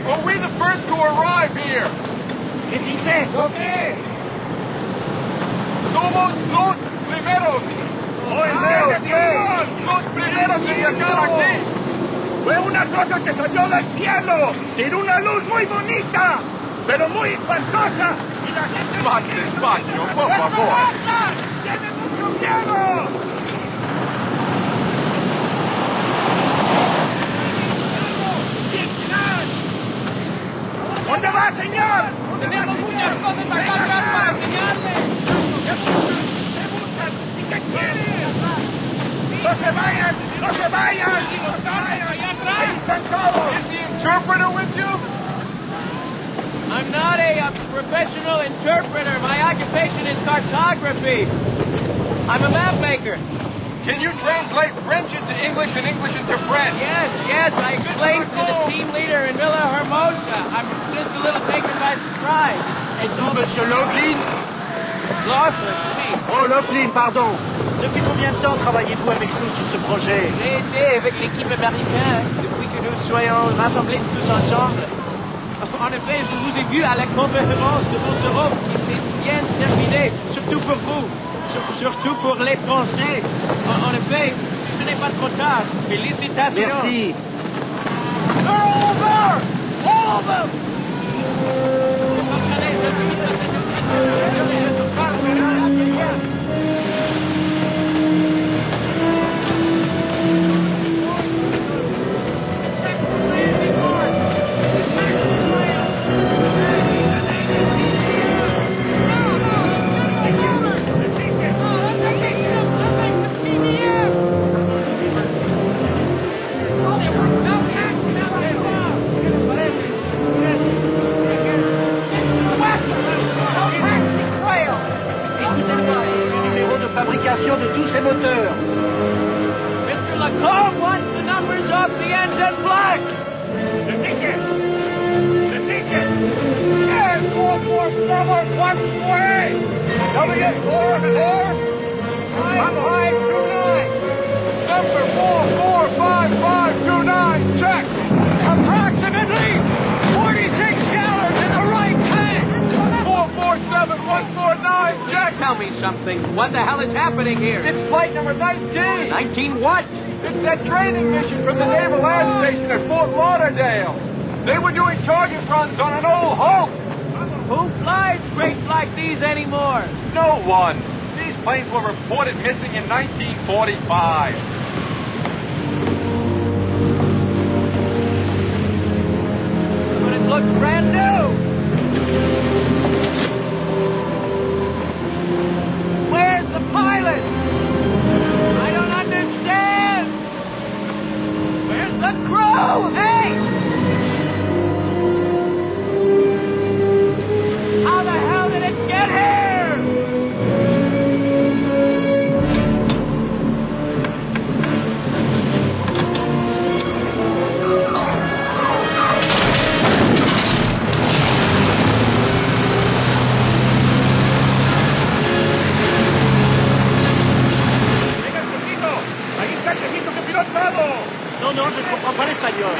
Are we the first to arrive here? ¿Qué dice? Okay. Somos los primeros. Los primeros en llegar aquí. Fue una cosa que salió del cielo. Tiene una luz muy bonita, pero muy espantosa. Y la gente... Más despacio, por favor. ¡Tiene mucho miedo! ¿Dónde va, señor? Tenemos muchas cosas acá atrás para enseñarle. ¿Qué quiere? ¡No se vayan! ¡No se vayan! Allá atrás. ¡Ahí están todos! Is the interpreter with you? I'm not a professional interpreter. My occupation is cartography. I'm a map maker. Can you translate French into English and English into French? Yes. I explained to the team leader in Villa Hermosa. I'm just a little taken by surprise. Et vous, Monsieur Laughlin? Laughlin, oui. Oh, Laughlin, pardon. Depuis combien de temps travaillez-vous avec nous sur ce projet? J'ai été avec l'équipe américaine depuis que nous soyons rassemblés tous ensemble. En effet, je vous ai vu à la conférence de Europe qui s'est bien terminée, surtout pour vous. Surtout pour les Français. En effet, ce n'est pas trop tard. Félicitations. Merci. They're over! All of them! De tous ces moteurs. Mr. Lacombe wants the numbers off the engine block. The ticket. Yes, 447, 148. W44 5529. Number 445529, check. Approximately 46 gallons in the right tank. 447149, check. Tell me something. What the hell is happening here? It's flight number 19. 19 what? It's that training mission from the Naval Air Station at Fort Lauderdale. They were doing target runs on an old Hulk. Who flies crates like these anymore? No one. These planes were reported missing in 1945. But it looks brand new. Where's the pilot? I don't understand. Where's the crew? Hey! How the hell did it get here? No, je ne comprends pas l'espagnol.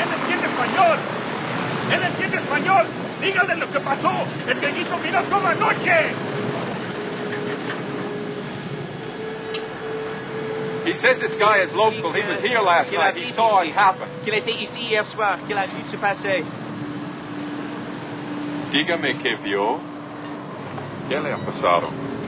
Él entiende español. Dígale lo que pasó. El viejito miró toda la noche. He says this guy is local. He was here last night. He saw it happen. Qu'il était ici hier soir, qu'il a vu se passer. Dígame qué vio. ¿Qué le ha pasado?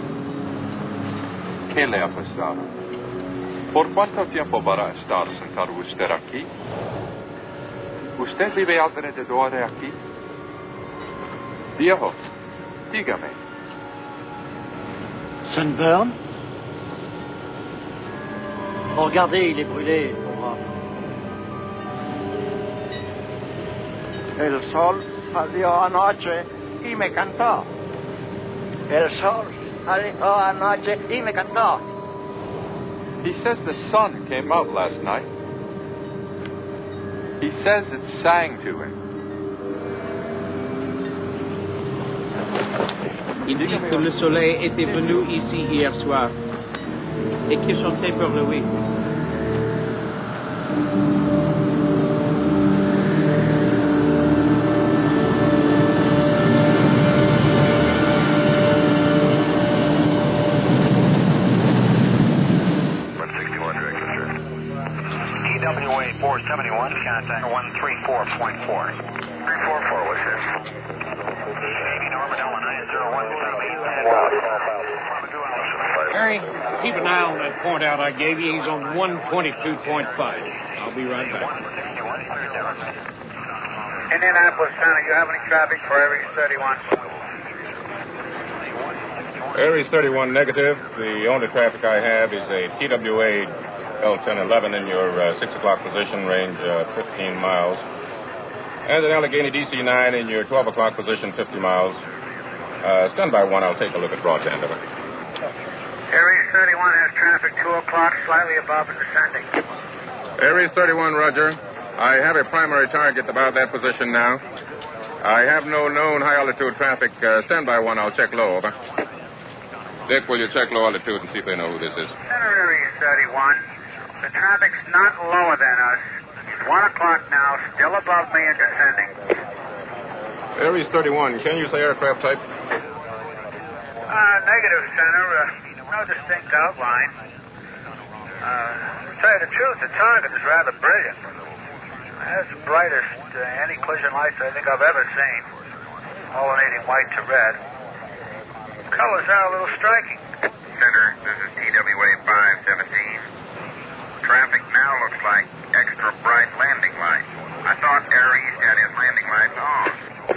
¿Qué le ha pasado? ¿Por cuánto tiempo va a estar sentado usted aquí? ¿Usted vive alrededor de aquí? Viejo, dígame. Sunburn? Regardez, il est brûlé, pauvre homme. El sol salió anoche y me cantó. El sol salió anoche y me cantó. He says the sun came out last night. He says it sang to him. Il dit que le soleil était venu ici hier soir et qu'il chantait pour lui. 344 was his. Norman Ellen 901. Harry, keep an eye on that point out I gave you. He's on 122.5. I'll be right back. Indianapolis Center, you have any traffic for Aries 31? Aries 31 negative. The only traffic I have is a TWA L1011 in your 6 o'clock position, range 15 miles. And an Allegheny DC-9 in your 12 o'clock position, 50 miles. Stand by 1. I'll take a look at broad end of it. Aries 31 has traffic 2 o'clock, slightly above and descending. Aries 31, roger. I have a primary target about that position now. I have no known high-altitude traffic. Stand by 1. I'll check low, over. Dick, will you check low altitude and see if they know who this is? Center Aries 31. The traffic's not lower than us. It's 1 o'clock now, still above me and descending. Aries 31, can you say aircraft type? Negative, Center. No distinct outline. To tell you the truth, the target is rather brilliant. It's the brightest anti-collision lights I think I've ever seen. Alternating white to red. Colors are a little striking. Center, this is TWA 517. Traffic now looks like extra bright landing lights. I thought Aries had his landing lights on.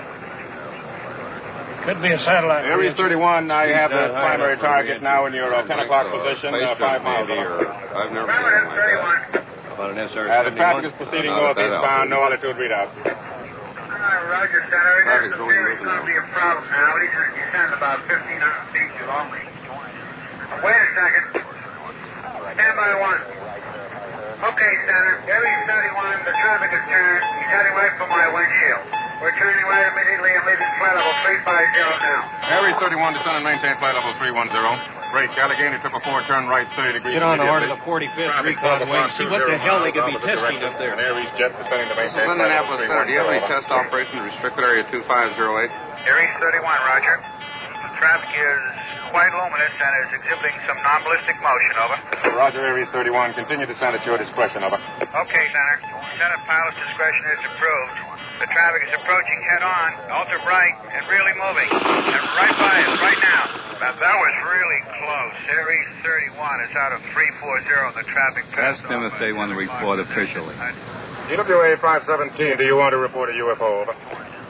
Could be a satellite. Aries 31, I have the primary target now in your 10 o'clock position, 5 miles. I've never seen about an SR. The traffic is proceeding northeastbound, no altitude readout. Roger, Center. It doesn't appear it's going to be a problem now. He's descending about 1,500 feet below me. Wait a second. Stand by 1. Okay, Center. Aries 31, the traffic is turned. He's heading right for my windshield. We're turning right immediately and leaving flight level 350 now. Aries 31, descend and maintain flight level 310. Break, Allegheny 444, turn right 30 degrees. Get on the heart of the 45th recon wing. See what the hell they could be testing up there. Aries jet descending to maintain flight level 310. Indianapolis Center, do you have any test operations restricted area 2508? Aries 31, roger. The traffic is quite luminous and is exhibiting some non-ballistic motion, over. Roger, Aries 31. Continue descent at your discretion, over. Okay, Center. Lieutenant pilot's discretion is approved. The traffic is approaching head-on, ultra bright, and really moving. And right by us, right now. Now, that was really close. Aries 31 is out of 340, and the traffic passed. Ask them if they want to report officially. TWA 517, do you want to report a UFO, over?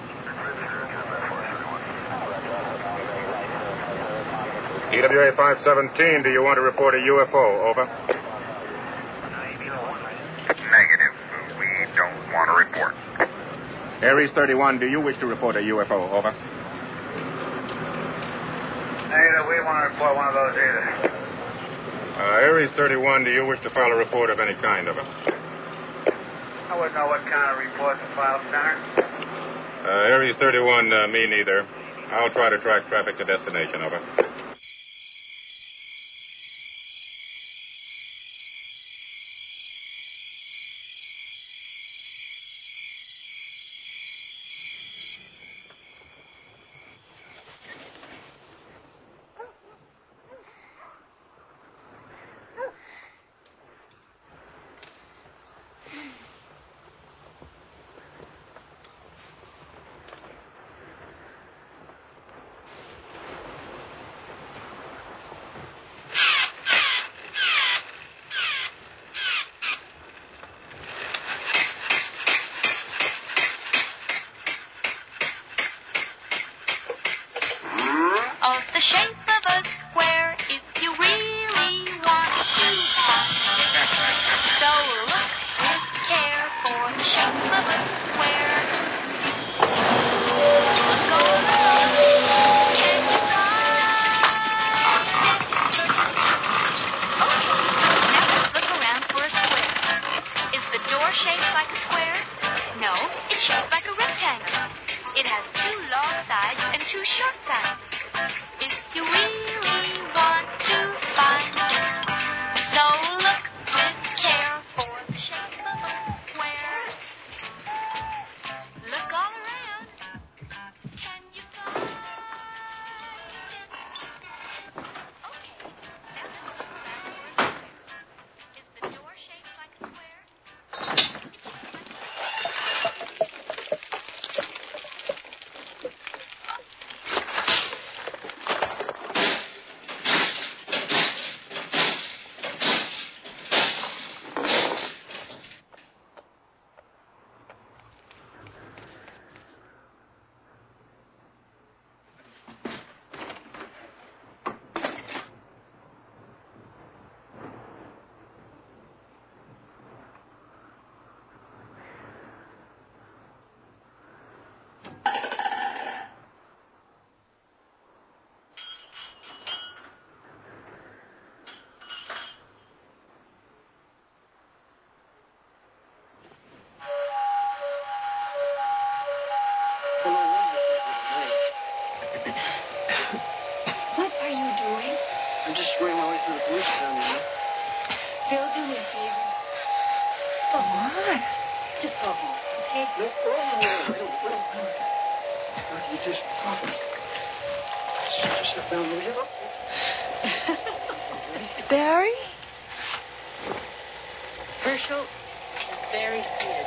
TWA 517, do you want to report a UFO, over? Negative. We don't want to report. Aries 31, do you wish to report a UFO, over? Negative, we want to report one of those either. Aries 31, do you wish to file a report of any kind, over? I wouldn't know what kind of report to file, Center. Aries 31, me neither. I'll try to track traffic to destination, over. The shape of a square if you really want to find it. So look with care for the shape of a square. Look all around. Can you find it? Okay, now let's look around for a square. Is the door shaped like a square? No, it's shaped like a rectangle. It has 2 long sides and 2 short sides. If you really want to find it, so look with care for the shape of a square. Look all around. Can you find it? Okay, now let's look around for a square. Is the door shaped like a square? It's shaped like a to the police down there. Bill, do me a favor. Go on. Just go home, okay? No, wait. Doctor, you taste coffee. Just sit down, will you? Barry? Herschel is very scared.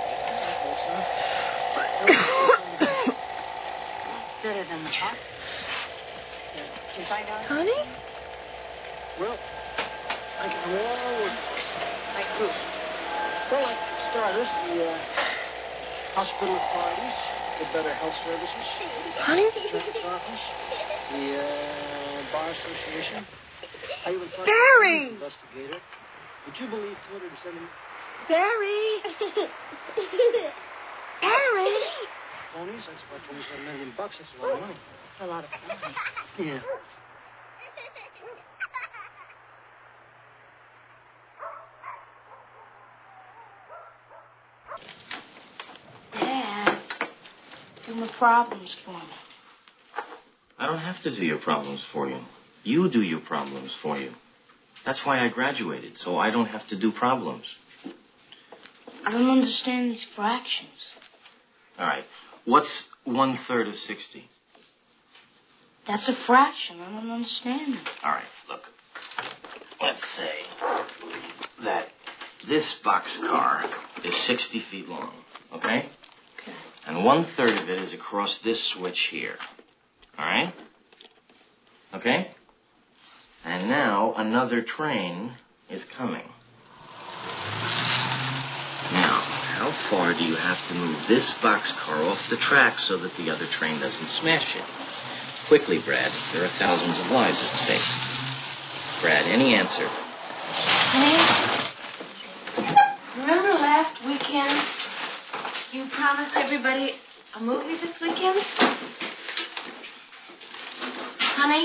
Better than the pot. Can you find out? Honey? Well, I'm all over. Like who? Well, like starters, the hospital authorities, the better health services, Honey? the sheriff's office, the bar association. I even talked Barry! to the investigator. Would you believe 270 Barry! Barry! ponies? That's about $27 million. That's a lot of money. A lot of fun. Yeah. Dad, do my problems for me. I don't have to do your problems for you. You do your problems for you. That's why I graduated, so I don't have to do problems. I don't understand these fractions. All right. What's 1/3 of 60? That's a fraction. I don't understand it. All right, look. Let's say that this boxcar is 60 feet long, okay? Okay. And 1/3 of it is across this switch here. All right? Okay? And now another train is coming. Now, how far do you have to move this boxcar off the track so that the other train doesn't smash it? Quickly, Brad. There are thousands of lives at stake. Brad, any answer? Honey, remember last weekend you promised everybody a movie this weekend? Honey?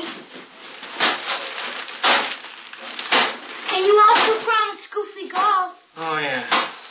And you also promised Goofy Golf. Oh, yeah.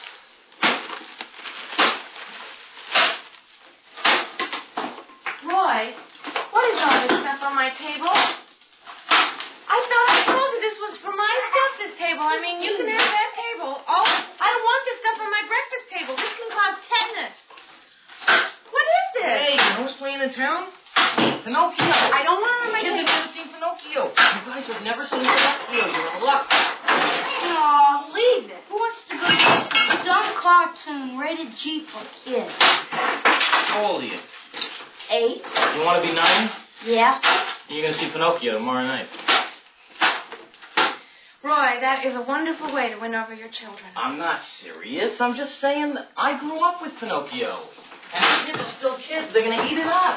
Roy, what is all this stuff on my table? I thought I told you this was for my stuff, this table. I mean, you can have that table. Oh, I don't want this stuff on my breakfast table. This can cause tetanus. What is this? Hey, you know who's playing in town? Pinocchio. I don't want it on my Kids table. have never seen Pinocchio. You guys have never seen Pinocchio. You're in luck. No, leave it. Who wants to go to a dumb cartoon rated G for kids? How old are you? 8. You want to be 9? Yeah. You're going to see Pinocchio tomorrow night. Roy, that is a wonderful way to win over your children. I'm not serious. I'm just saying that I grew up with Pinocchio. And the kids are still kids. They're going to eat it up.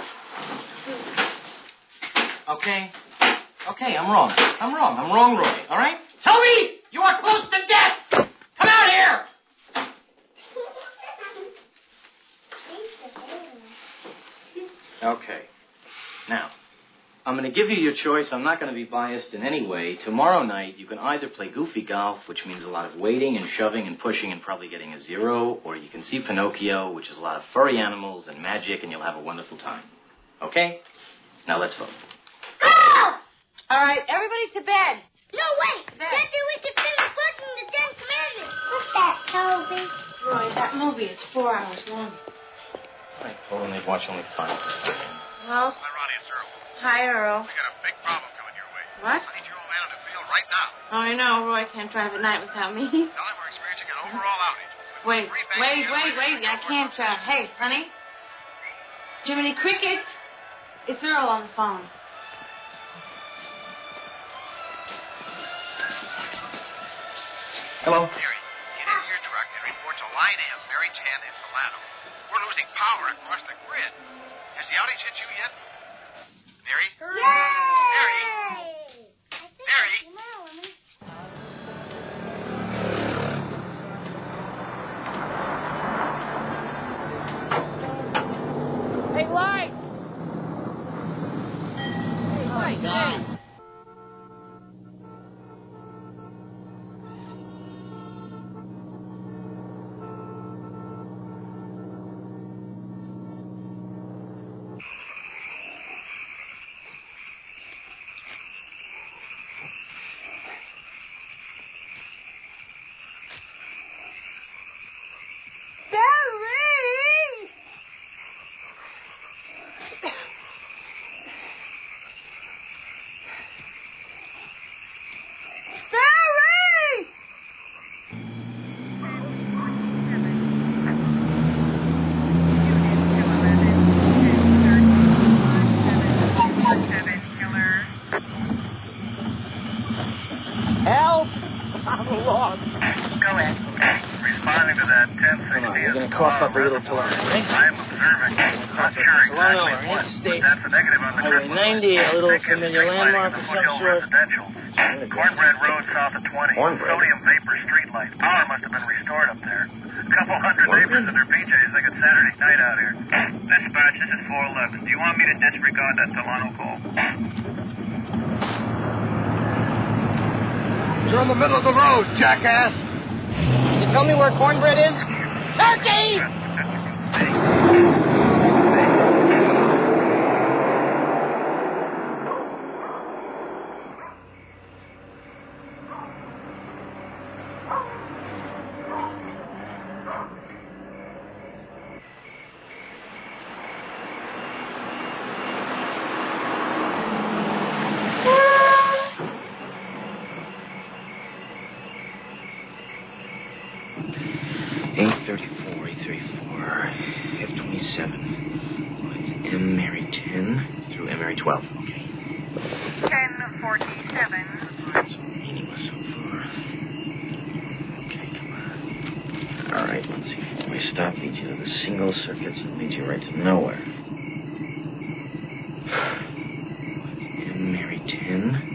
Okay? Okay, I'm wrong. I'm wrong, Roy. All right? Toby! You are close to death! Come out here! Okay. Now, I'm going to give you your choice. I'm not going to be biased in any way. Tomorrow night, you can either play Goofy Golf, which means a lot of waiting and shoving and pushing and probably getting a 0, or you can see Pinocchio, which is a lot of furry animals and magic, and you'll have a wonderful time. Okay? Now let's vote. Go! All right, everybody to bed. No, wait. After we can finish watching the Ten Commandments. What's that, Toby? Roy, that movie is 4 hours long. I told them they'd watch only 5. Well? Hi, Ronnie. It's Earl. Hi, Earl. We got a big problem coming your way. What? I need your old man in the field right now. Oh, I know. Roy can't drive at night without me. Tell him we're experiencing an overall outage. Wait. I can't drive. Hey, honey. Jiminy Cricket. It's Earl on the phone. Hello? Mary, get into your truck and report to Line M, Mary 10 in Solano. We're losing power across the grid. Has the outage hit you yet? Mary? Mary? Mary? Hey, Light! Hey, Light, hey! little Toronto, right? I'm observing. Not sure Along over, exactly what. interstate, That's a negative on the Highway 90, a little familiar landmark of some sort. Cornbread Road south of 20. Sodium vapor street light. Power must have been restored up there. A couple hundred neighbors in their PJs like it's Saturday night out here. Dispatch, this is 411. Do you want me to disregard that Delano call? You're in the middle of the road, jackass. Can you tell me where Cornbread is? Turkey! Circuits and leads you right to nowhere. M. Mary 10.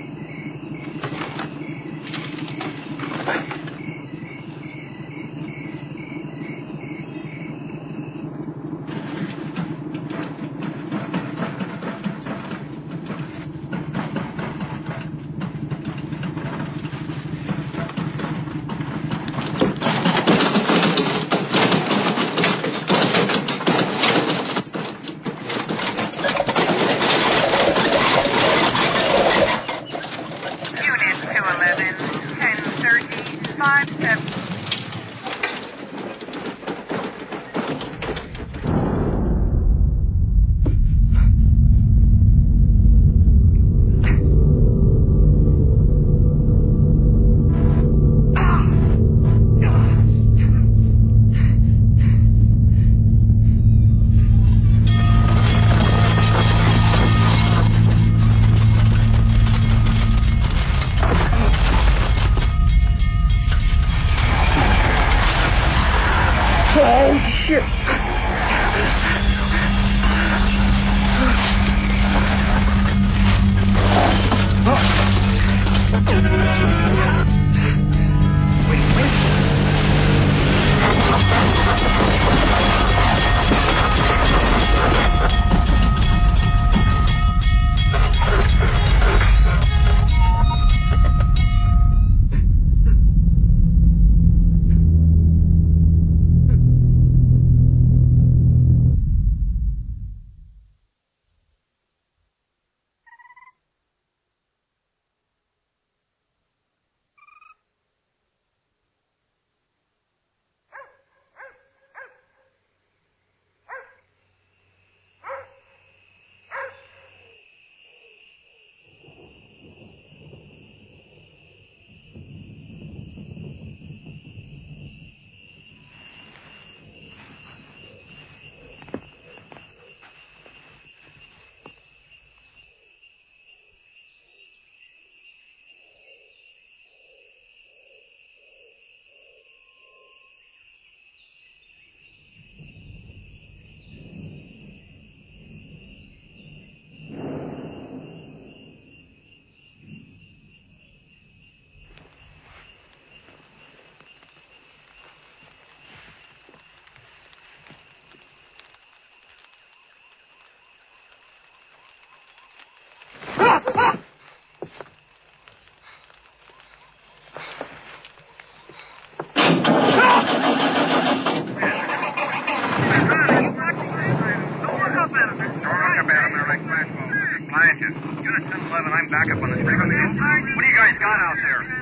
I'm back up on the street. What do you guys got out there? I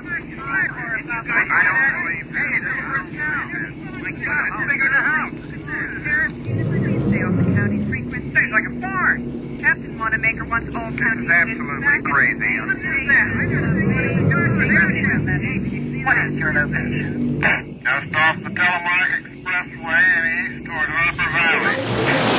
don't believe how big is the house? Stay off the county street. It's like a barn. Captain Wanamaker wants all county. This is absolutely crazy. What is your location? Just off the Telemark Expressway and east toward Harper Valley.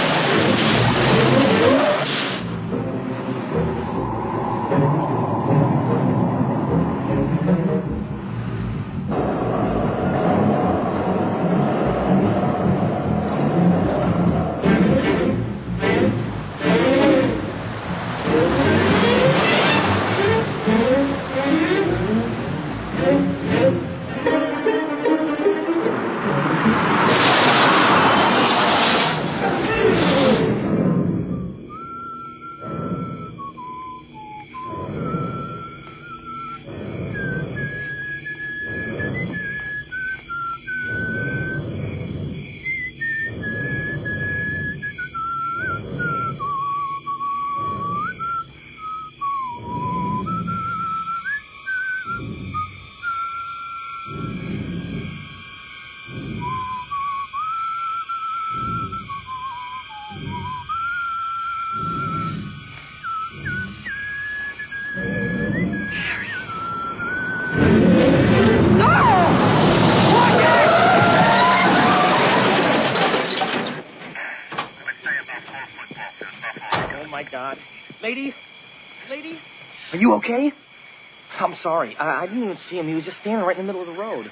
Oh, my God. Lady? Are you okay? I'm sorry. I didn't even see him. He was just standing right in the middle of the road.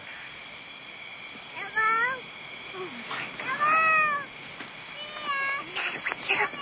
Hello? Hello? Get up.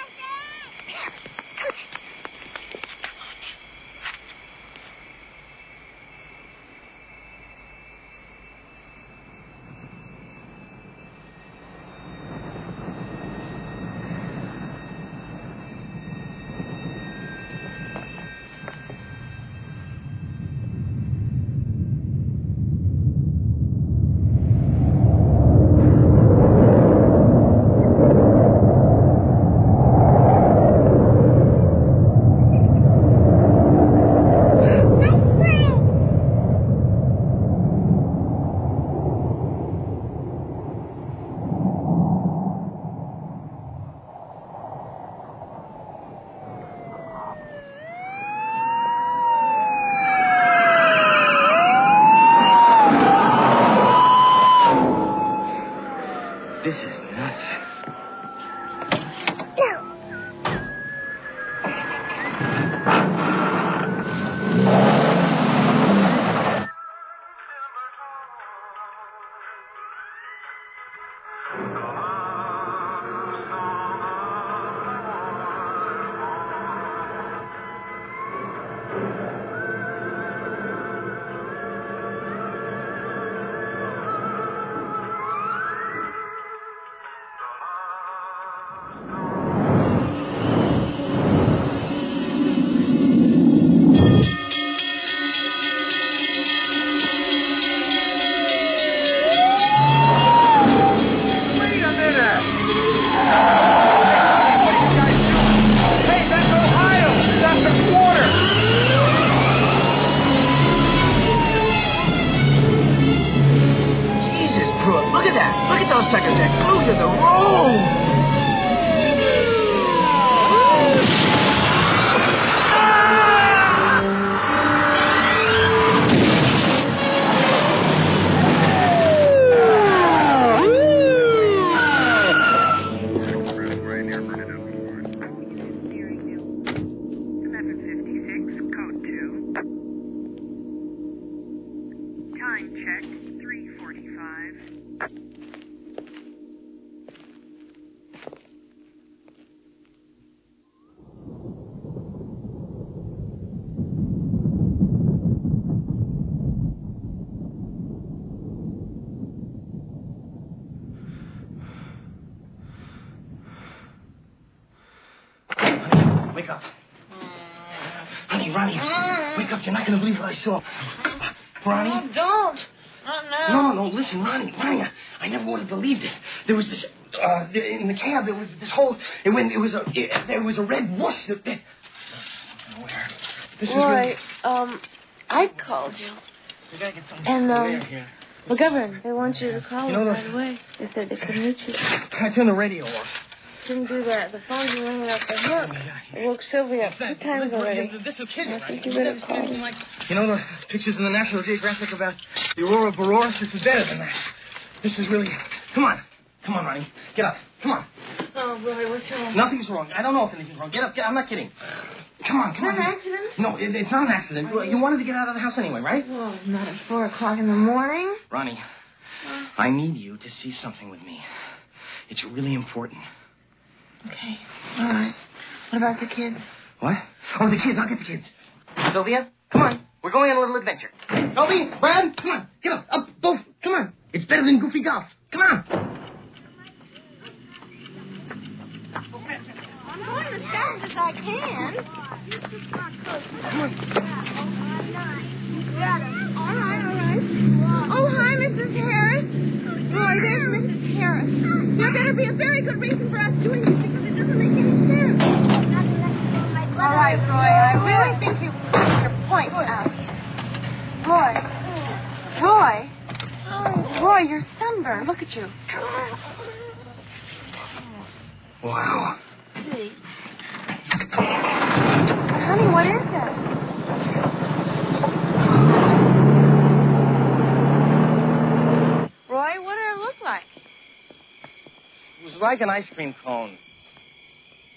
This is nuts. Wake up. Honey, Ronnie, wake up. You're not going to believe what I saw. Ronnie? Oh, don't. Not now. No, listen, Ronnie, I never would have believed it. There was this, in the cab, there was this whole, there was a red whoosh that, where? This Roy, is I called you. We gotta get something And, clear here. the governor, they want you to call You know them those- right away. They said they could meet you. I turned the radio off. Didn't do that. The phone's ringing off the hook. It woke Sylvia up 2 times already. This will kill you, I right? think you better call them. You know those pictures in the National Geographic about the Aurora Borealis? This is better than that. This is really... Come on, Ronnie. Get up. Come on. Oh, Roy, what's wrong? Nothing's wrong. I don't know if anything's wrong. Get up. I'm not kidding. Come on. Is that an accident? No, it's not an accident. You wanted to get out of the house anyway, right? Oh, not at 4 o'clock in the morning. Ronnie, I need you to see something with me. It's really important. Okay. All right. What about the kids? What? Oh, the kids. I'll get the kids. Sylvia, come on. We're going on a little adventure. Toby, Brad, come on. Get up. Up, both. Come on. It's better than goofy golf. Come on. I'm going as fast as I can. Come on. All right. Oh, hi, Mrs. Harris. Roy, there's Mrs. Harris. There better be a very good reason for us doing this because it doesn't make any sense. All right, Roy, I really think you put your point out. Roy, you're sunburned. Look at you. Wow. See? Honey, what is that? Roy, what did it look like? It was like an ice cream cone.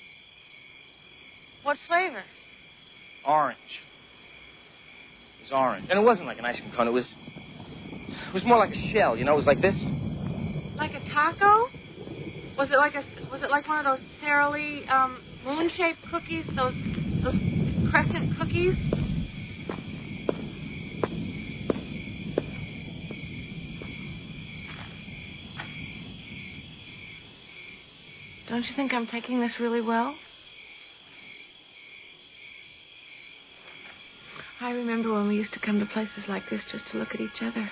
What flavor? Orange. It was orange. And it wasn't like an ice cream cone. It was more like a shell, you know? It was like this. Like a taco? Was it like one of those Sara Lee moon-shaped cookies? Those crescent cookies? Don't you think I'm taking this really well? I remember when we used to come to places like this just to look at each other.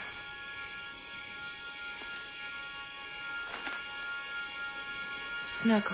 Snuggle.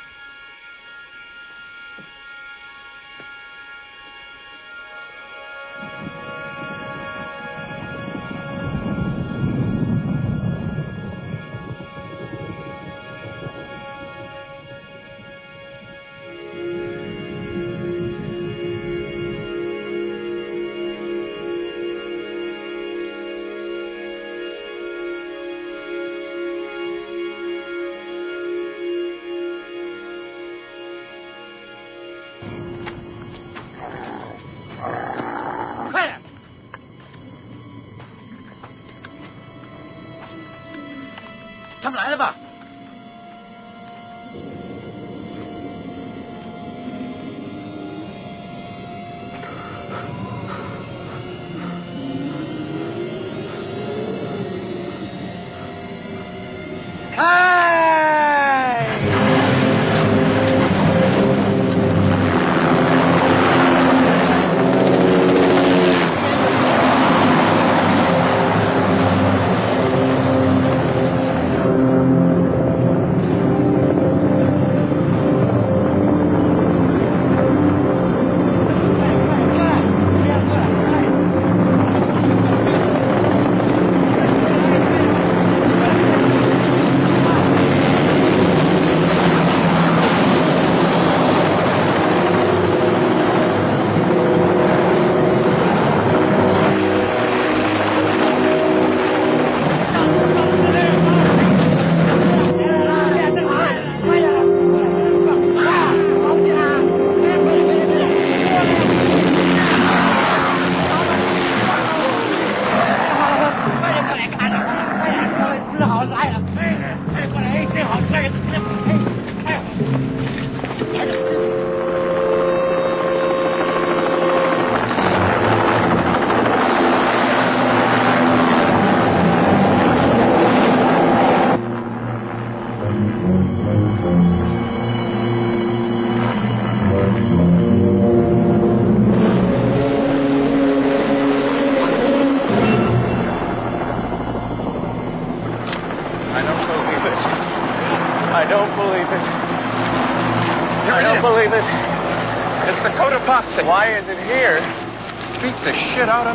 Why is it here? Beats the shit out of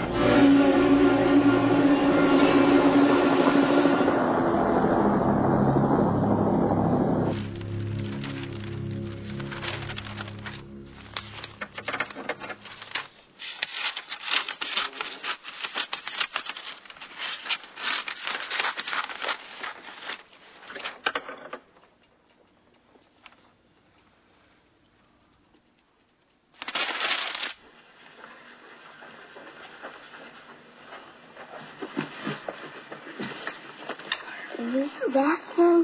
me. Is this the bathroom?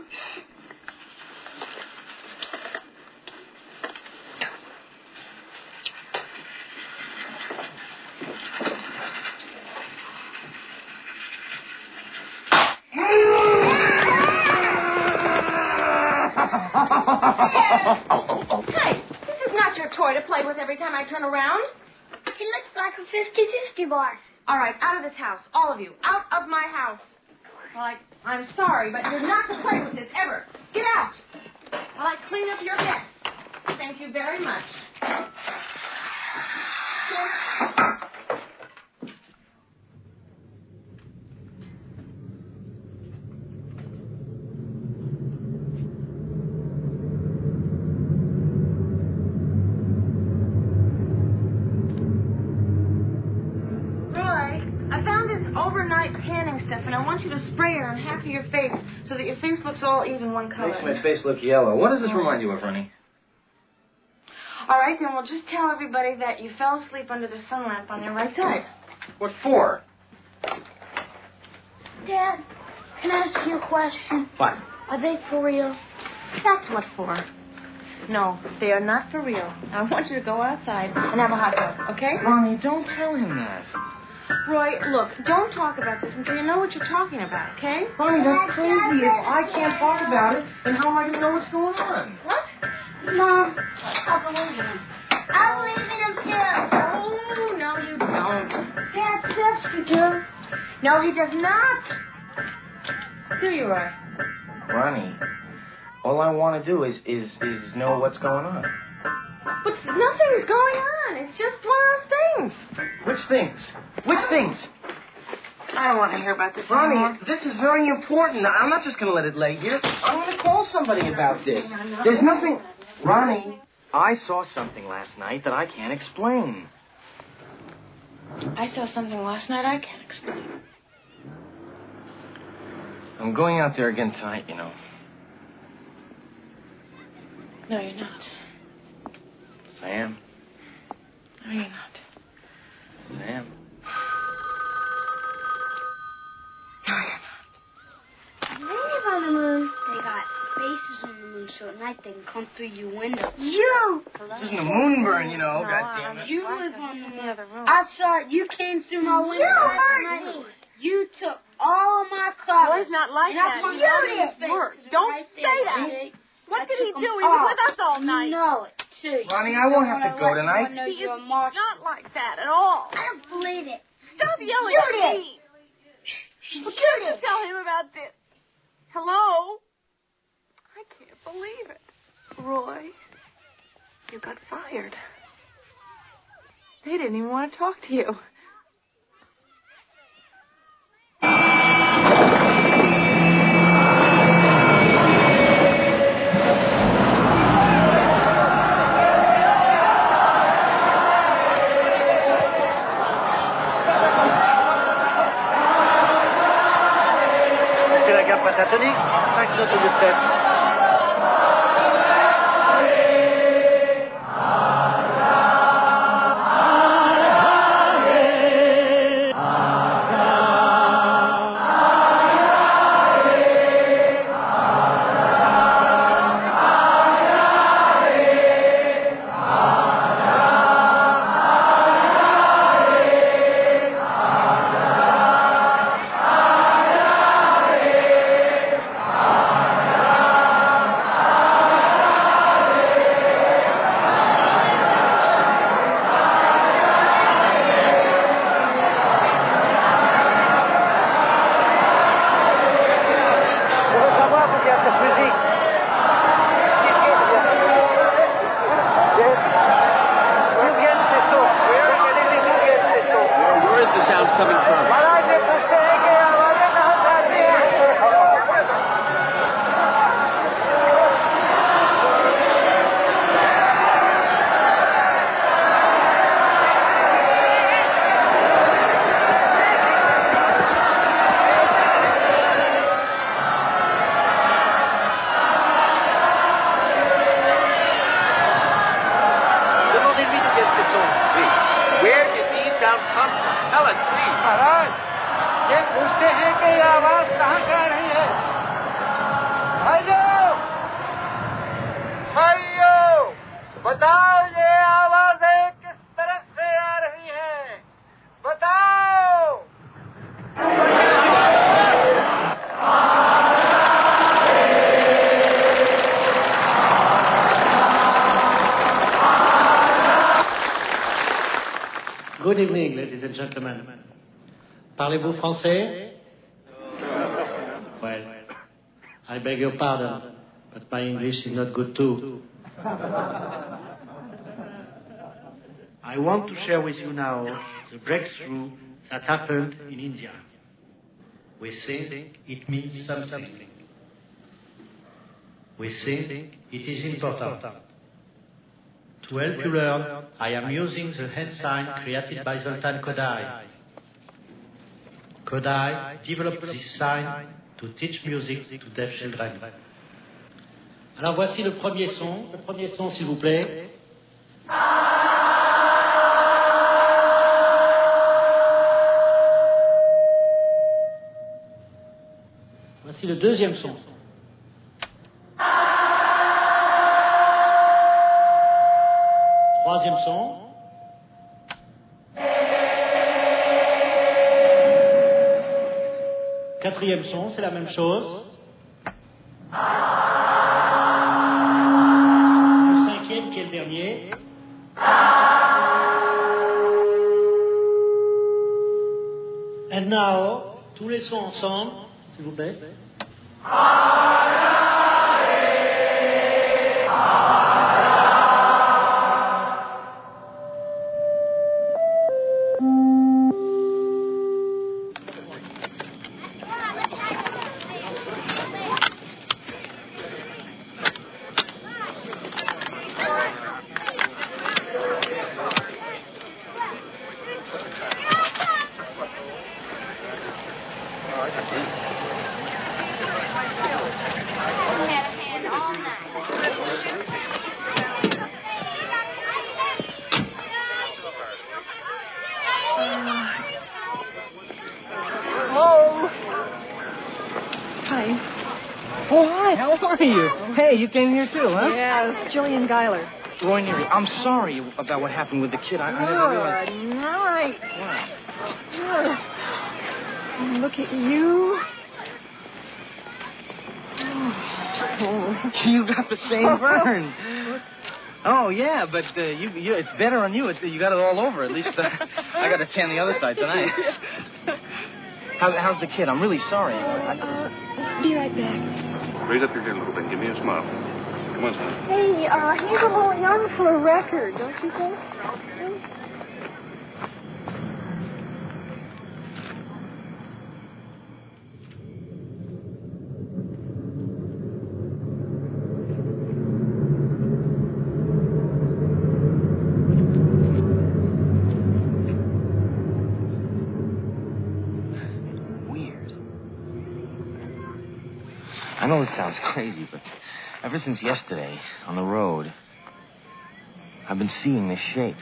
Hey, this is not your toy to play with every time I turn around. It looks like a 50-50 bar. All right, out of this house, all of you, out of my house. Well, I'm sorry, but you're not to play with this ever. Get out while I clean up your mess. Thank you very much. Stuff, and I want you to spray it on half of your face so that your face looks all even one color. Makes my face look yellow. What does this remind you of, Ronnie? All right, then we'll just tell everybody that you fell asleep under the sun lamp on your right side. What for? Dad, can I ask you a question? What? Are they for real? That's what for. No, they are not for real. I want you to go outside and have a hot dog, okay? Ronnie, don't tell him that. Roy, look, don't talk about this until you know what you're talking about, okay? Ronnie, that's crazy. If I can't talk about it, then how am I going to know what's going on? What? Mom, I believe in him. I believe in him, too. Oh, no, you don't. Dad says you do. No, he does not. Do you, Roy? Ronnie, all I want to do is know what's going on. But nothing's going on. It's just one of those things. Which things? Which things? I don't want to hear about this Ronnie, anymore. this is very important. I'm not just going to let it lay here. I'm going to call somebody about this. There's nothing... Ronnie, I saw something last night that I can't explain. I saw something last night I can't explain. I'm going out there again tonight, you know. No, you're not. Sam. No, you're not. Sam. No, you're not. They live on the moon. They got faces on the moon, so at night they can come through your window. You! This isn't a moonburn, you know, goddammit. You live on the moon. I saw it. You came through my window. You hurt me. You took all of my clothes. Well, it's not like that. You did. Words. Don't say that. What did he do? He was with us all night. You know it, too. Ronnie, I won't have to go tonight. He is not like that at all. I don't believe it. Stop yelling at me. Well, can't you tell him about this? Hello? I can't believe it. Roy, you got fired. They didn't even want to talk to you. Anthony, 5 notes de tête. Good evening, ladies and gentlemen. Parlez-vous français? Well, I beg your pardon, but my English is not good too. I want to share with you now the breakthrough that happened in India. We think it means something. We think it is important. To help you learn, I am using the hand sign created by Zoltan Kodály. Kodály developed this sign to teach music to deaf children. Alors voici le premier son, s'il vous plaît. Voici le deuxième son. Troisième son. Quatrième son, c'est la même chose. Le cinquième qui est le dernier. And now, tous les sons ensemble, s'il vous plaît. Hey, you came here too, huh? Yeah, Jillian Geiler. Roy Neary, I'm sorry about what happened with the kid. I never realized. Good night. Wow. Look at you. Oh. You got the same burn. Oh, yeah, but it's better on you. You got it all over. At least I got to tan the other side tonight. How's the kid? I'm really sorry. Be right back. Raise up your head a little bit. Give me a smile. Come on, son. Hey, he's a little young for a record, don't you think? I know this sounds crazy, but ever since yesterday, on the road, I've been seeing this shape.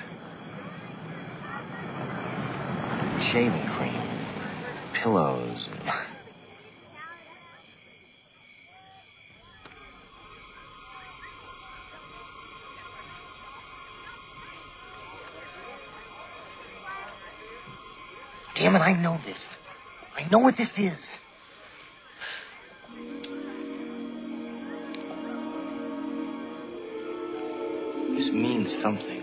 Shaving cream, pillows. Damn it, I know this. I know what this is. This means something.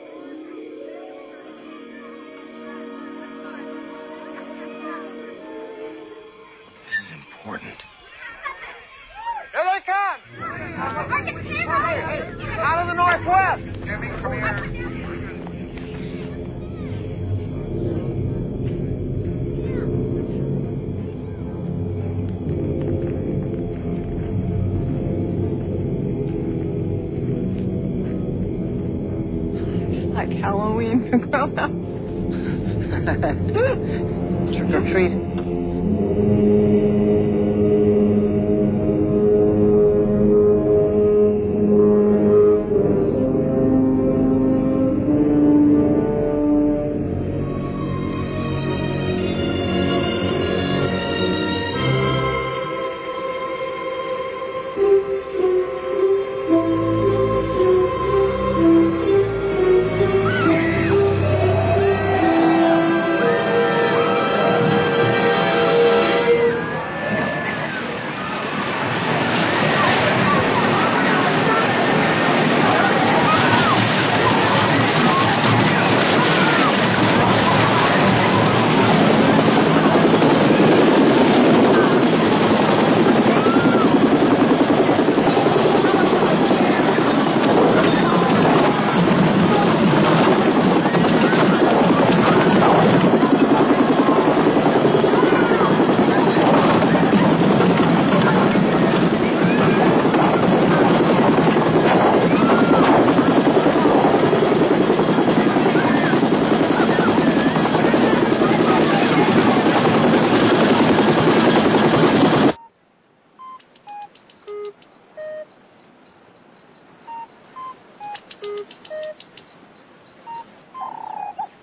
This is important. Here they come! Hey, out of the northwest! Jimmy, come here. Like Halloween for grown-ups. Trick or treat.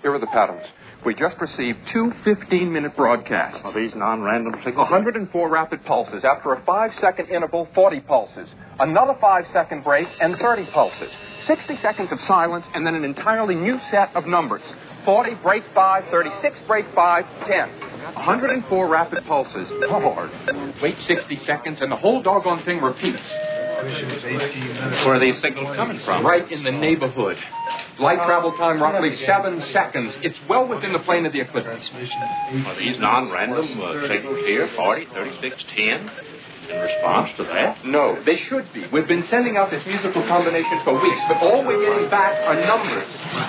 Here are the patterns. We just received 2 15-minute broadcasts. Are these non-random signals? 104 rapid pulses. After a 5-second interval, 40 pulses. Another 5-second break and 30 pulses. 60 seconds of silence and then an entirely new set of numbers. 40, break 5, 36, break 5, 10. 104 rapid pulses. Lord. Wait 60 seconds and the whole doggone thing repeats. Where are these signals coming from? Right in the neighborhood. Light travel time roughly 7 seconds. It's well within the plane of the eclipse. Are these non-random signals here? 40, 36, 10? In response to that? No, they should be. We've been sending out this musical combination for weeks, but all we're getting back are numbers.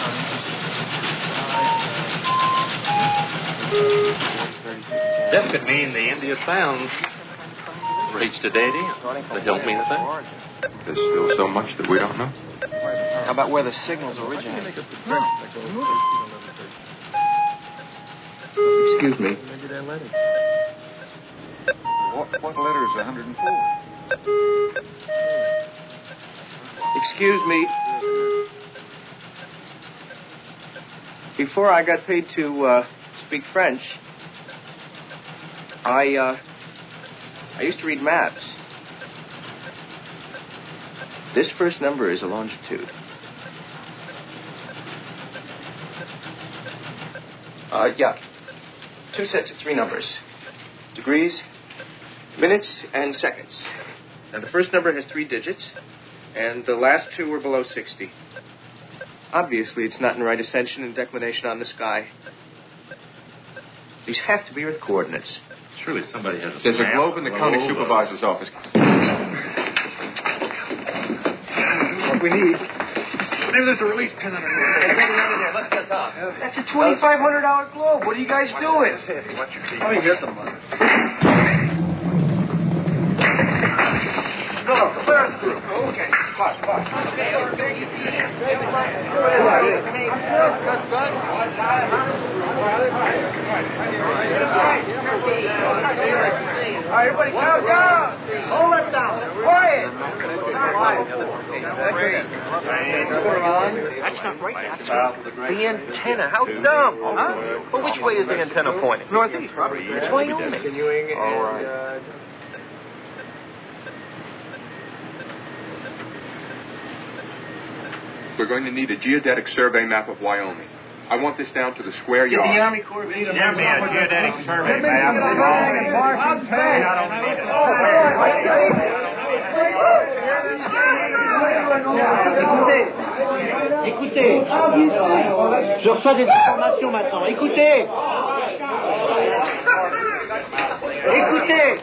This could mean the India Sound reached a dead end. That don't mean a thing. There's still so much that we don't know. How about where the signals originate? Excuse me. What letter is 104? Excuse me. Before I got paid to speak French, I used to read maps. This first number is a longitude. Yeah. 2 sets of 3 numbers. Degrees, minutes, and seconds. Now, the first number has 3 digits, and the last 2 are below 60. Obviously, it's not in right ascension and declination on the sky. These have to be Earth coordinates. Surely somebody has a There's a globe in the county supervisor's office. What we need. Maybe there's a release pin under here. Let's get down. That's a $2,500 globe. What are you guys doing? Let me get the money. No, clear through. Okay. Everybody calm down. Hold it down. Quiet. That's not right. The antenna. How dumb. Huh? Well, which way is the antenna pointing? Northeast. It's Wyoming. All right. We're going to need a geodetic survey map of Wyoming. I want this down to the square yard. The Army Corps of Give me a geodetic survey map of Wyoming. I don't need it. Écoutez, je reçois des informations maintenant. Écoutez. Écoutez.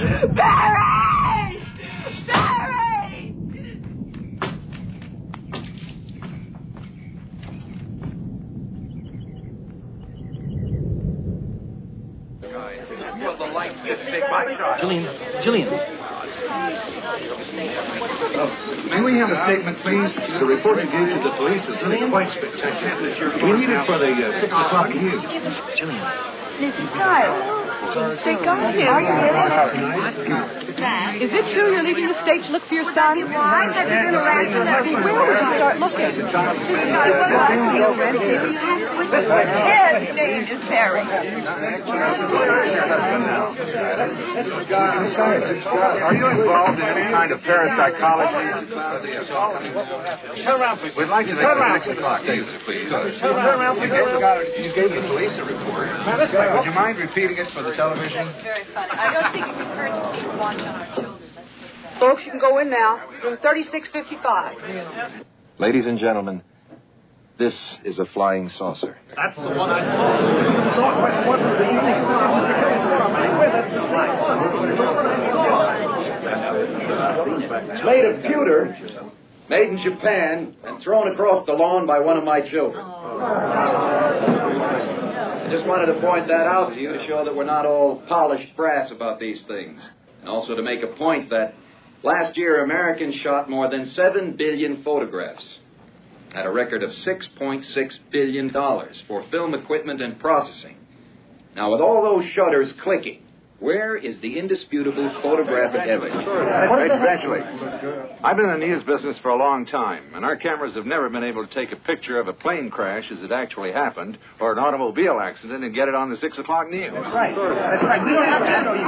Barry! Barry! Jillian. May we have a statement, please? The report you gave to the police was really quite spectacular. We need it for the 6 o'clock news. Jillian. Mrs. Kyle. They got him. Are you really? Is it true you're leaving the state to look for your son? Why? Have you been around? Where would you start looking? His name is Barry. Are you involved in any kind of parapsychology? Turn around, please. We'd like to make the 6 o'clock news, please. Turn around, please. You gave the police a report. Would you mind repeating it for the television? Very funny. I don't think it occurred to keep a watch on our shoulders. Folks, you can go in now. Room 3655. Ladies and gentlemen, this is a flying saucer. That's the one I saw. It's made of pewter, made in Japan, and thrown across the lawn by one of my children. I just wanted to point that out to you to show that we're not all polished brass about these things. And also to make a point that last year Americans shot more than 7 billion photographs at a record of $6.6 billion for film equipment and processing. Now, with all those shutters clicking, where is the indisputable photographic evidence? Eventually. I've been in the news business for a long time, and our cameras have never been able to take a picture of a plane crash as it actually happened, or an automobile accident, and get it on the 6 o'clock news. That's right. That's right. We don't have to have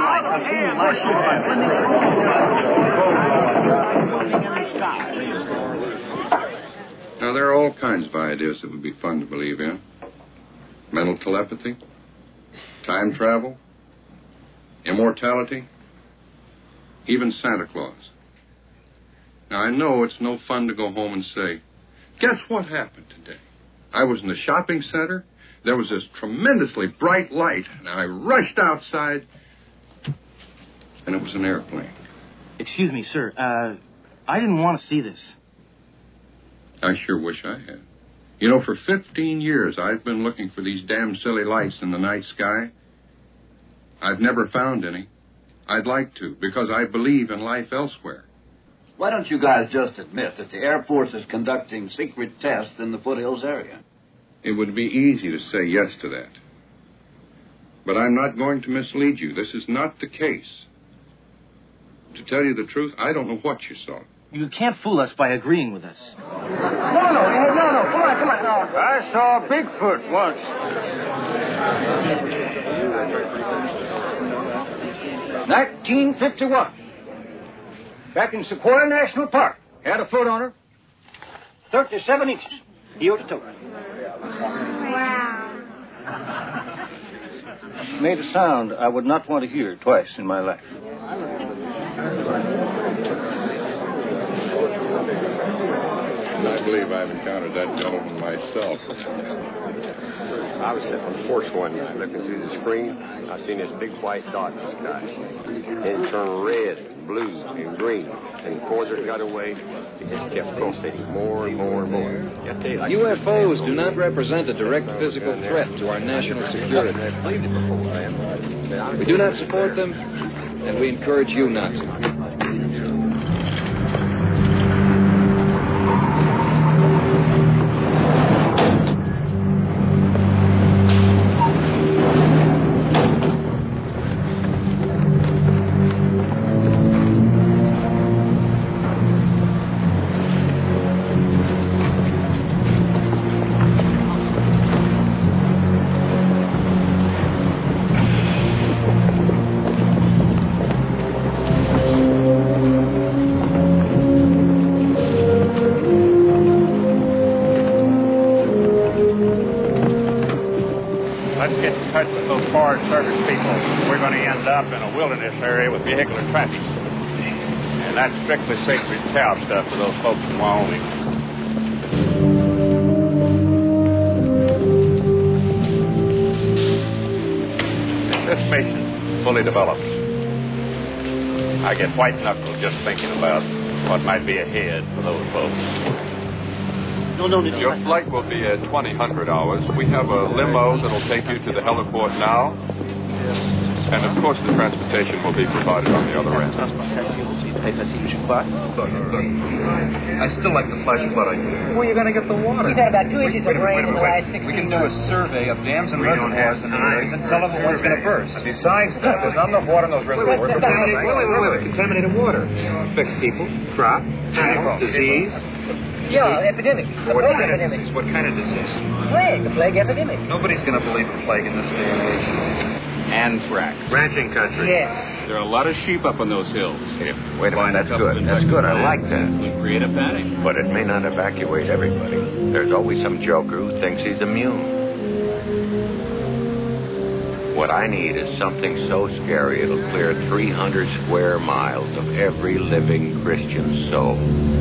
Now, there are all kinds of ideas that would be fun to believe in. Mental telepathy, time travel, immortality, even Santa Claus. Now, I know it's no fun to go home and say, guess what happened today? I was in the shopping center. There was this tremendously bright light, and I rushed outside, and it was an airplane. Excuse me, sir. I didn't want to see this. I sure wish I had. You know, for 15 years, I've been looking for these damn silly lights in the night sky. I've never found any. I'd like to, because I believe in life elsewhere. Why don't you guys just admit that the Air Force is conducting secret tests in the foothills area? It would be easy to say yes to that. But I'm not going to mislead you. This is not the case. To tell you the truth, I don't know what you saw. You can't fool us by agreeing with us. No. Come on, now. I saw Bigfoot once. 1951. Back in Sequoia National Park. Had a foot on her. 37 inches. Heel to toe. Wow. Made a sound I would not want to hear twice in my life. I believe I've encountered that gentleman myself. I was sitting on the porch one night looking through the screen. I seen this big white dot in the sky. And it turned red, and blue, and green. And the further it got away, it just kept pulsating more and more and more. UFOs do not represent a direct physical threat to our national security. We do not support them, and we encourage you not to. Area with vehicular traffic. And that's strictly sacred cow stuff for those folks in Wyoming. If this mission fully develops, I get white-knuckled just thinking about what might be ahead for those folks. Your flight will be at 2000 hours. We have a limo that'll take you to the heliport now. And, of course, the transportation will be provided on the other end. I still like the flash flood idea. Where are you going to get the water? We've had about 2 inches of rain in the last 6 We can do a survey of dams and reservoirs in the areas and tell them when's going to burst. Besides that, there's not enough water in those reservoirs. Wait. Contaminated water. Affects people, crop, animals, disease. Yeah, epidemic. What kind of disease? What kind of disease? Plague. The plague epidemic. Nobody's going to believe in plague in this day and age. Anthrax. Ranching country. Yes. There are a lot of sheep up on those hills. Wait a minute, that's good. That's good. I like that. We create a panic. But it may not evacuate everybody. There's always some joker who thinks he's immune. What I need is something so scary it'll clear 300 square miles of every living Christian soul.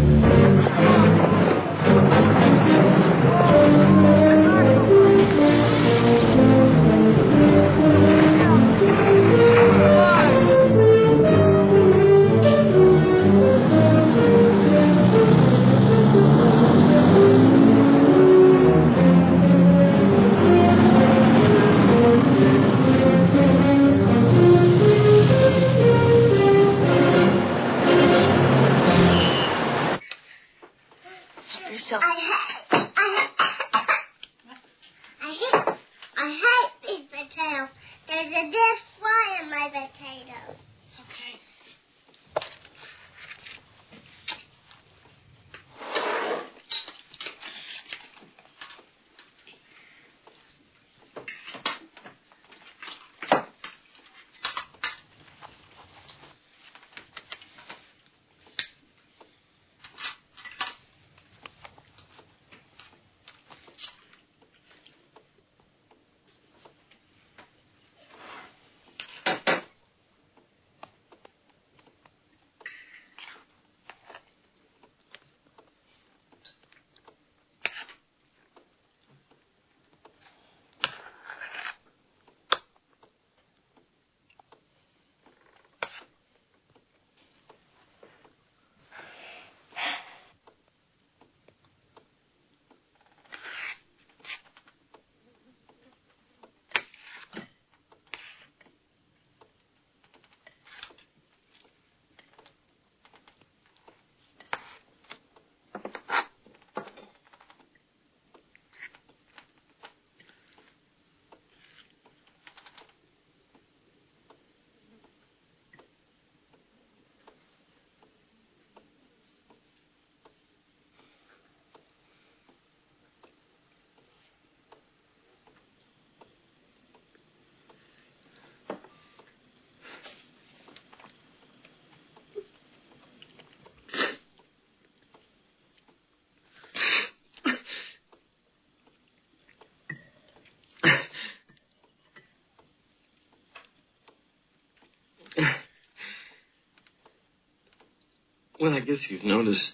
Well, I guess you've noticed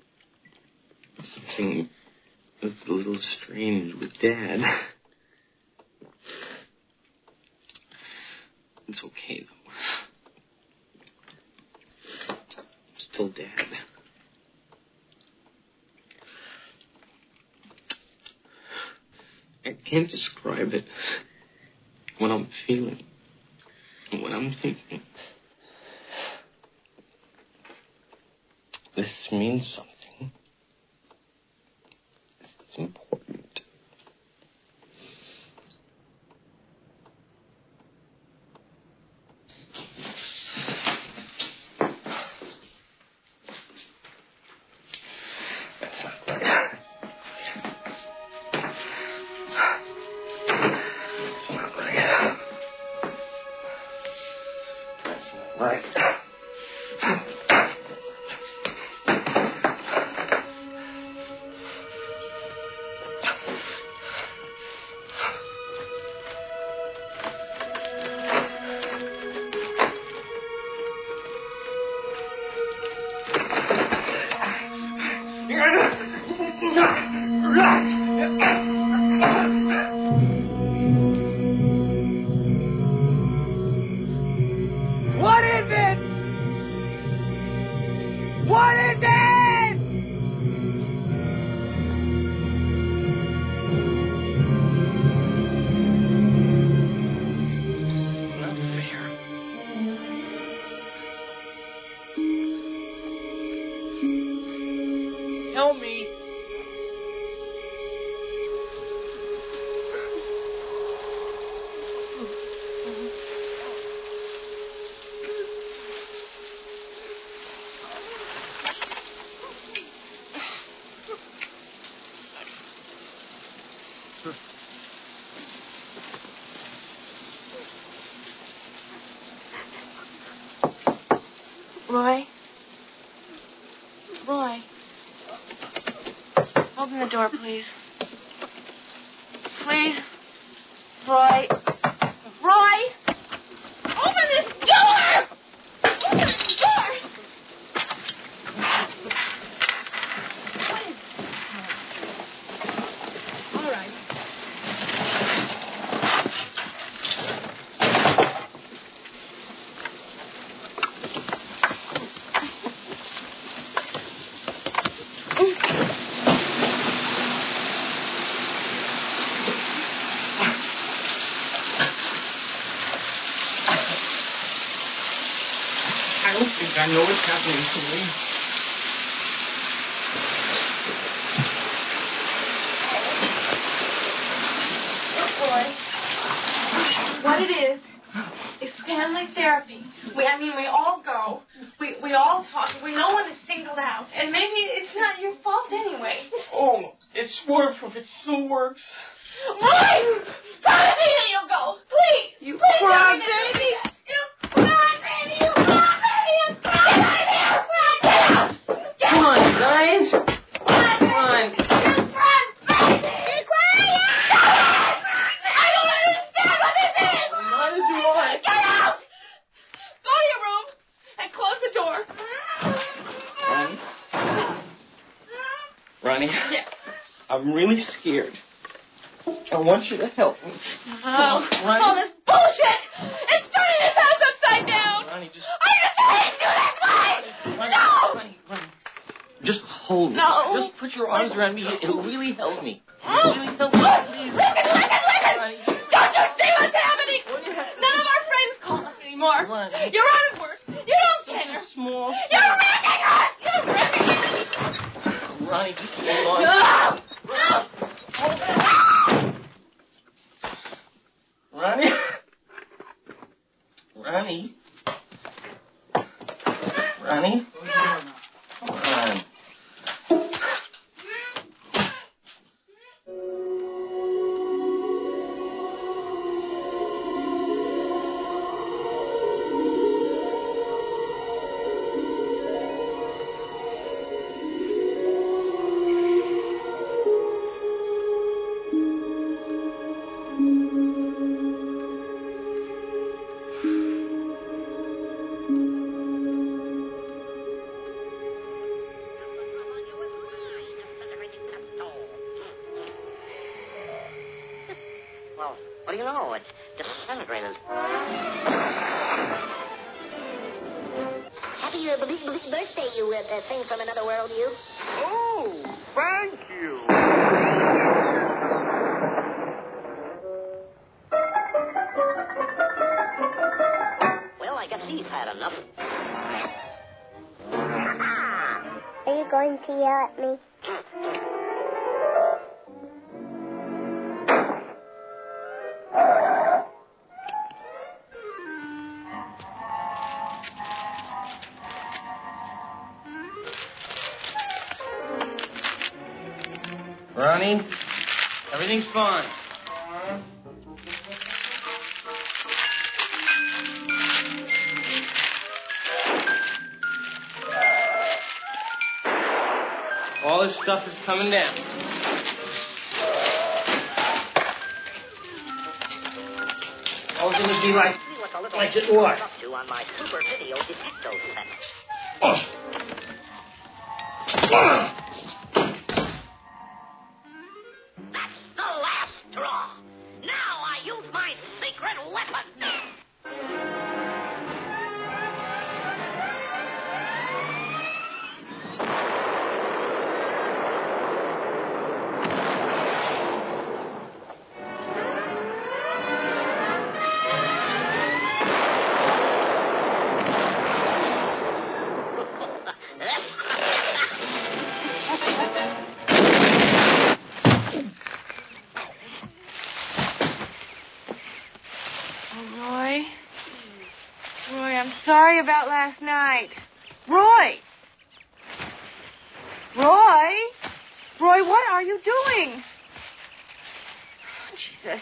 something that's a little strange with Dad. It's okay, though. I'm still Dad. I can't describe it. What I'm feeling. What I'm thinking. This means something. It's important. That's not right. That's not right. That's not right. What is it? Help me. Roy? Roy? Open the door, please. Please? Roy? Roy? Open this door! Open this door! All right. I don't think I know what's happening to me. Look, Roy. What it is family therapy. We all go. We all talk. No one is singled out. And maybe it's not your fault anyway. Oh, it's work if it still works. Roy! Promise me that you'll go. Please. You please promise? baby. You promise me. You promise me. Come on, guys. Come on. Ronnie, yes. I'm really scared. I want you to help me. Oh, Ronnie. All this bullshit! It's turning his house upside down! Ronnie, just... I just hate you, that's why! No! Ronnie. Just hold me. No. Just put your arms around me. It'll really help me. It'll really help me. Listen! Don't you see what's happening? None of our friends call us anymore. Ronnie. You're out of work. You don't care. Small. You're wrecking us! You're wrecking us! Ronnie, just hold on. Ronnie? Ronnie? Ronnie? Come on. Well, what do you know? It's disintegrated. Happy birthday, you thing from another world, you. Oh, thank you. Well, I guess he's had enough. Are you going to yell at me? Ronnie, everything's fine. All this stuff is coming down. All going to be like it was. On my super video detecto set. That's the last straw. Now I use my secret weapon. sorry about last night. Roy! Roy? Roy, what are you doing? Jesus.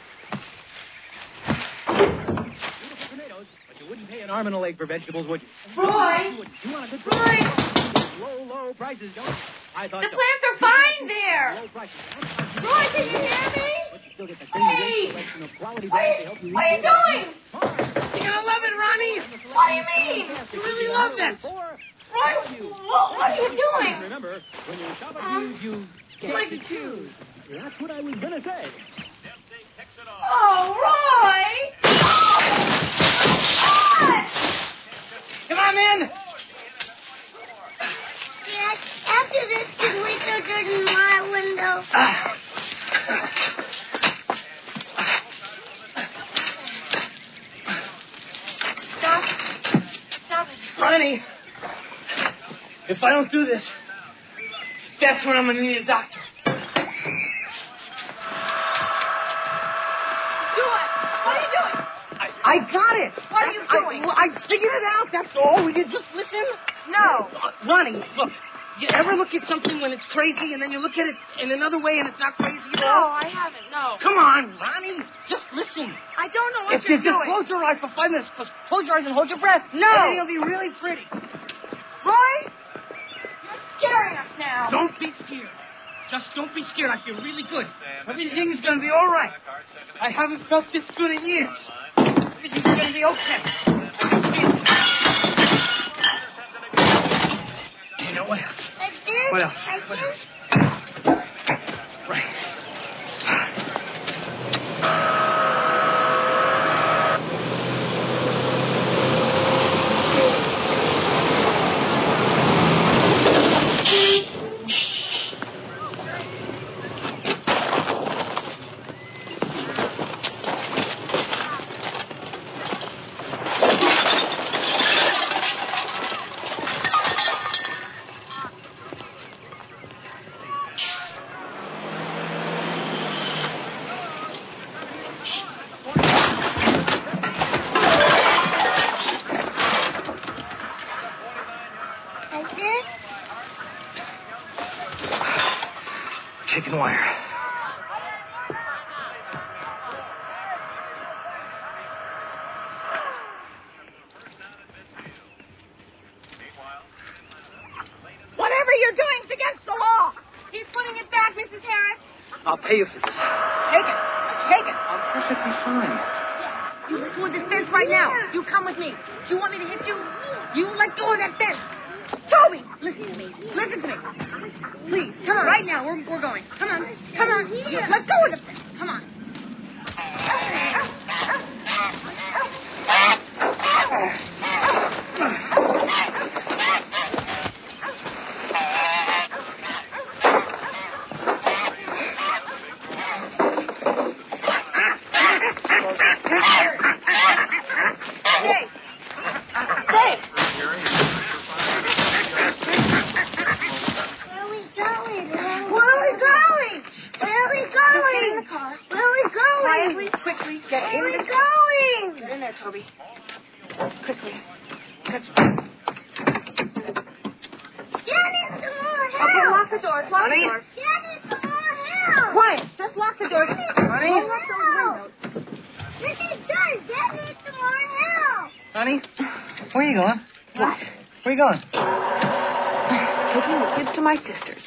Beautiful tomatoes, but you wouldn't pay an arm and a leg for vegetables, would you? Roy! You want a good Roy! Low prices, don't you? I thought The so. plants are fine there. Low prices. Roy, can you hear me? But you still get the Hey! selection of quality What brands to help you are you doing? You're gonna love it, Ronnie. What do you mean? You really love that. Roy, what are you doing? Remember, when you shop at Hughes, you get Like to choose. That's what I was going to say. Oh, Roy! Come on, man. Yes, after this, can we throw dirt in my window? Stop it. Ronnie, if I don't do this, that's when I'm going to need a doctor. Do it. What are you doing? I got it. What are you doing? I figured it out. That's all. Will you just listen? No. Ronnie, look. You ever look at something when it's crazy and then you look at it in another way and it's not crazy at No, all? I haven't. No. Come on, Ronnie. Just listen. I don't know what If you're you just doing. close your eyes for 5 minutes, just close your eyes and hold your breath. No. Everything will be really pretty. Roy, you're scaring us now. Don't be scared. Just don't be scared. I feel really good. Everything's going to be all right. I haven't felt this good in years. Everything's going to be okay. I can feel it. You know what else? What else? What else? Right. Chicken wire. Whatever you're doing is against the law. He's putting it back, Mrs. Harris. I'll pay you for this. Take it. Take it. I'm perfectly fine. You let go of this fence right now. You come with me. Do you want me to hit you? You let go of that fence. Toby, listen to me. Listen to me. Please, come on. Right now, we're going. Come on. Come on. Let go of the fence. Come on. Toby. Quickly. Catch me. Daddy, some more help. Okay, lock the doors. Lock the doors. Daddy, some more help. Quiet. Just lock the doors. Honey? Don't lock those windows. This is done. Daddy needs some more help. Honey, where are you going? What? Where are you going? Taking the kids to my sister's.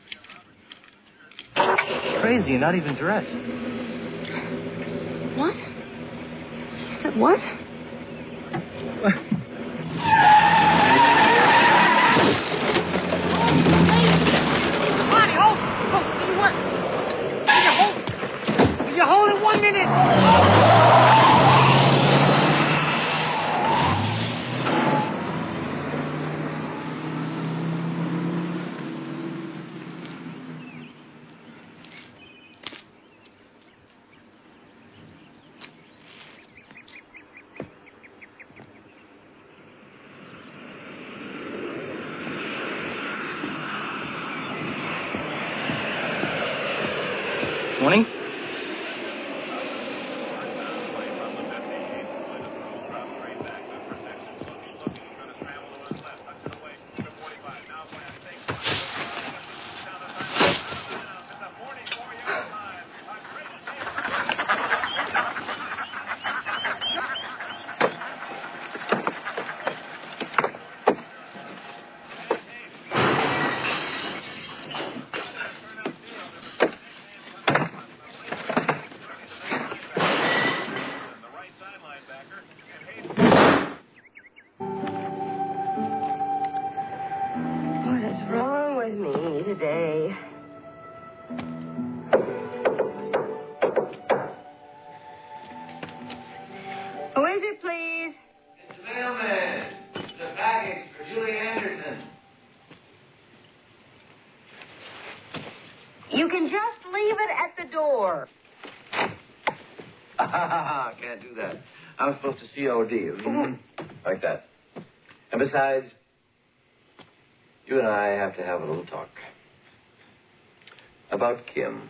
Crazy, you're not even dressed. What? He said what? Ronnie, hold! Hold, it works. Will you hold it 1 minute? Morning. today. Who is it, please? It's the mailman. It's a package for Julie Anderson. You can just leave it at the door. Can't do that. I'm supposed to COD. Like that. And besides, you and I have to have a little talk. About Kim.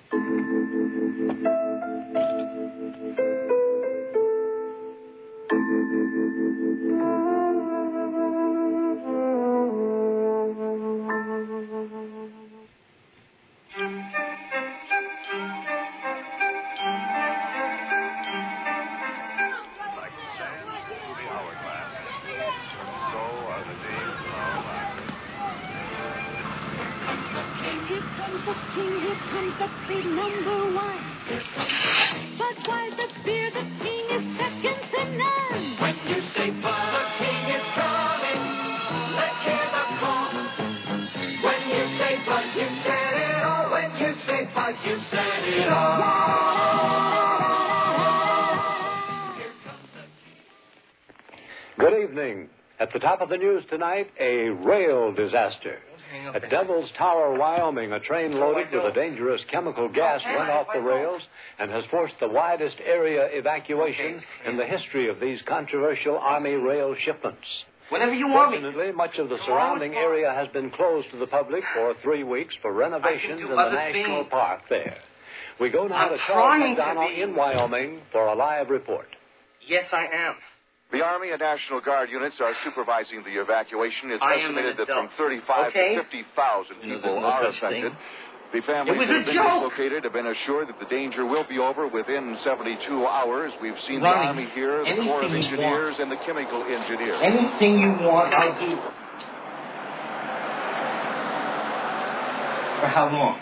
Good evening. At the top of the news tonight, a rail disaster. At Devil's Tower, Wyoming, a train loaded with a dangerous chemical gas went off the rails and has forced the widest area evacuation in the history of these controversial Army rail shipments. Whenever you want me. Fortunately, much of the surrounding area has been closed to the public for 3 weeks for renovations in the National Park there. We go now to Charles McDonough in Wyoming for a live report. Yes, I am. The Army and National Guard units are supervising the evacuation. It's estimated that from 35 to 50,000 people are affected. The families that have been dislocated have been assured that the danger will be over within 72 hours. We've seen the Army here, the Corps of Engineers, and the chemical engineers. Anything you want, I'll do. For how long?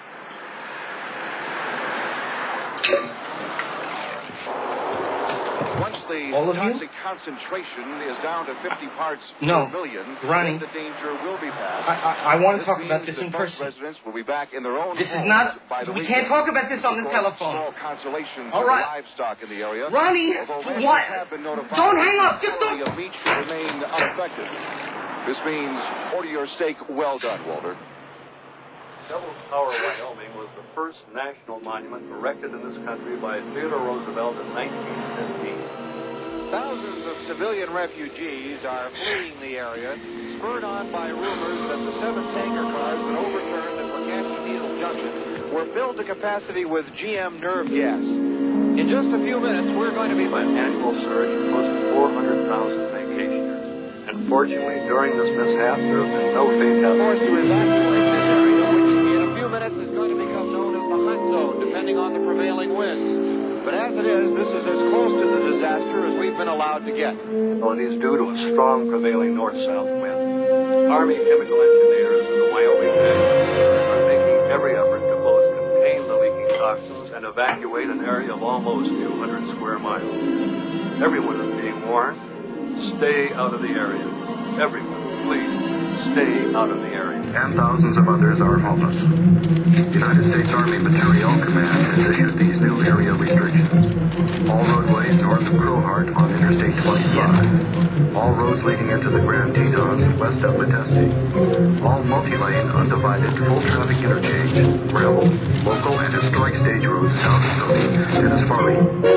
Once the toxic concentration is down to 50 parts per million, Ronnie, the danger will be passed. I want to talk about this in person. Residents will be back in their own This is homes not. by the We weekend. can't talk about this on the telephone. Small consolation All for right. the livestock in the area. Ronnie, Although what? have been notified Don't hang up. the Just quality don't. of meat should remain unaffected. This means order your steak well done, Walter. Devil's Tower, Wyoming was the first national monument erected in this country by Theodore Roosevelt in 1915. Thousands of civilian refugees are fleeing the area, spurred on by rumors that the 7 tanker cars that overturned at McCaskey Needle Junction were filled to capacity with GM nerve gas. In just a few minutes, we're going to be By an annual surge of close to 400,000 vacationers. Unfortunately, during this mishap, there have been no fatalities. forced to evacuate this area, which in a few minutes is going to become known as the hot zone, depending on the prevailing winds. But as it is, this is as close to the disaster as we've been allowed to get. Well, it is due to a strong prevailing north-south wind. Army chemical engineers and the Wyoming National are making every effort to both contain the leaking toxins and evacuate an area of almost 200 square miles. Everyone is being warned, stay out of the area. Everyone, please, stay out of the area. And thousands of others are homeless. United States Army Materiel Command has issued these new area restrictions. All roadways north of Crowheart on Interstate 25. All roads leading into the Grand Tetons west of Metesty. All multi-lane, undivided, full traffic interchange, gravel, local and historic stage routes south of Philly and as far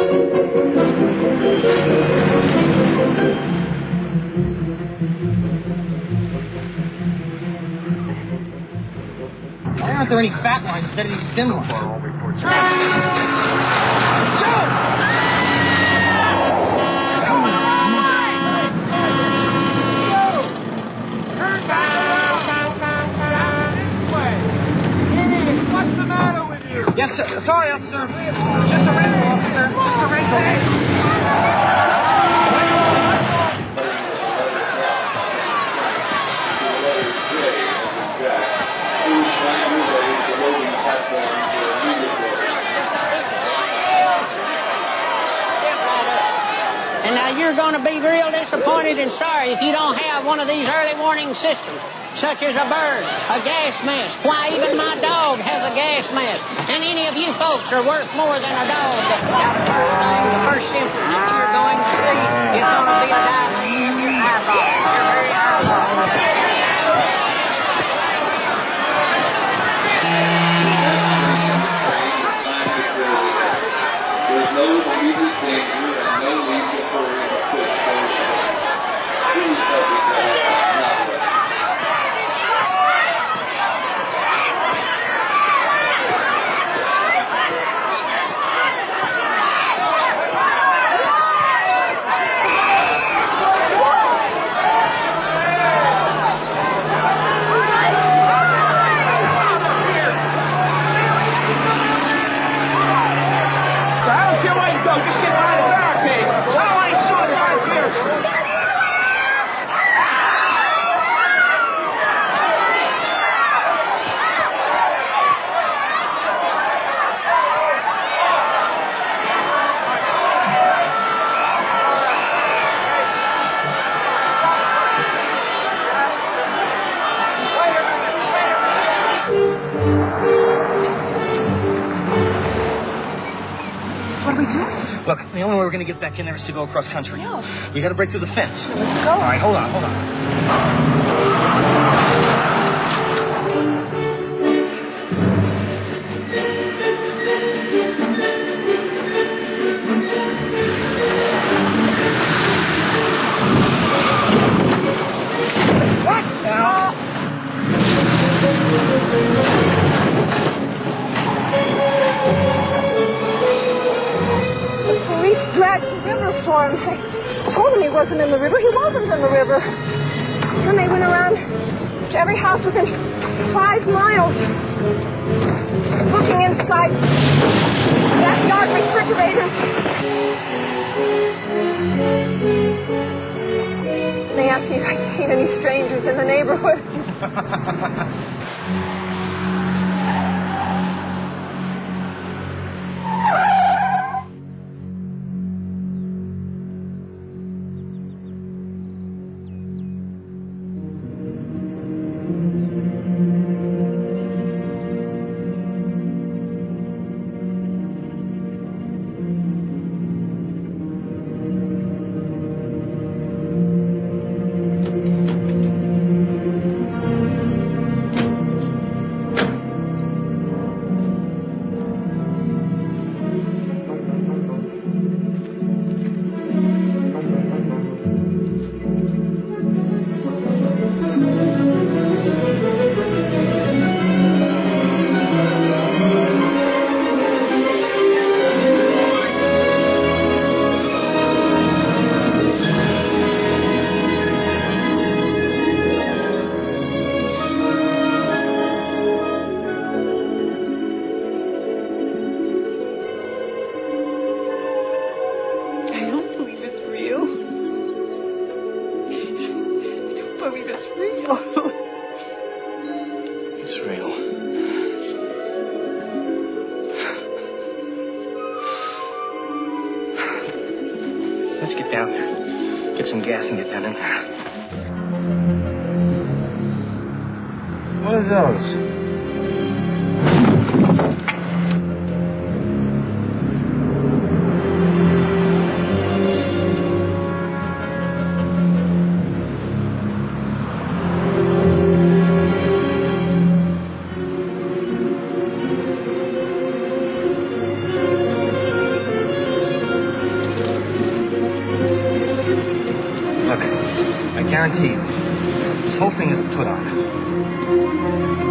Why aren't there any fat lines instead of these thin ones? What's the matter with you? Yes, sir. Sorry, officer. Just a wrinkle, officer. Just a wrinkle. And now you're going to be real disappointed disappointed and sorry if you don't have one of these early warning systems, such as a bird, a gas mask. Why, even my dog has a gas mask. And any of you folks are worth more than a dog. Now, the first symptom that you're going to see is going to be a dilatation of your eyeball. Your very eyeball. There's no immediate danger and no need to hurry or push those two subjects that are not ready. Look, the only way we're going to get back in there is to go across country. No. We got to break through the fence. Let's go. All right, hold on. What? Dragged the river for him. I told him he wasn't in the river. He wasn't in the river. Then they went around to every house within 5 miles, looking inside backyard refrigerators. And they asked me if I'd seen any strangers in the neighborhood. This whole thing is put on.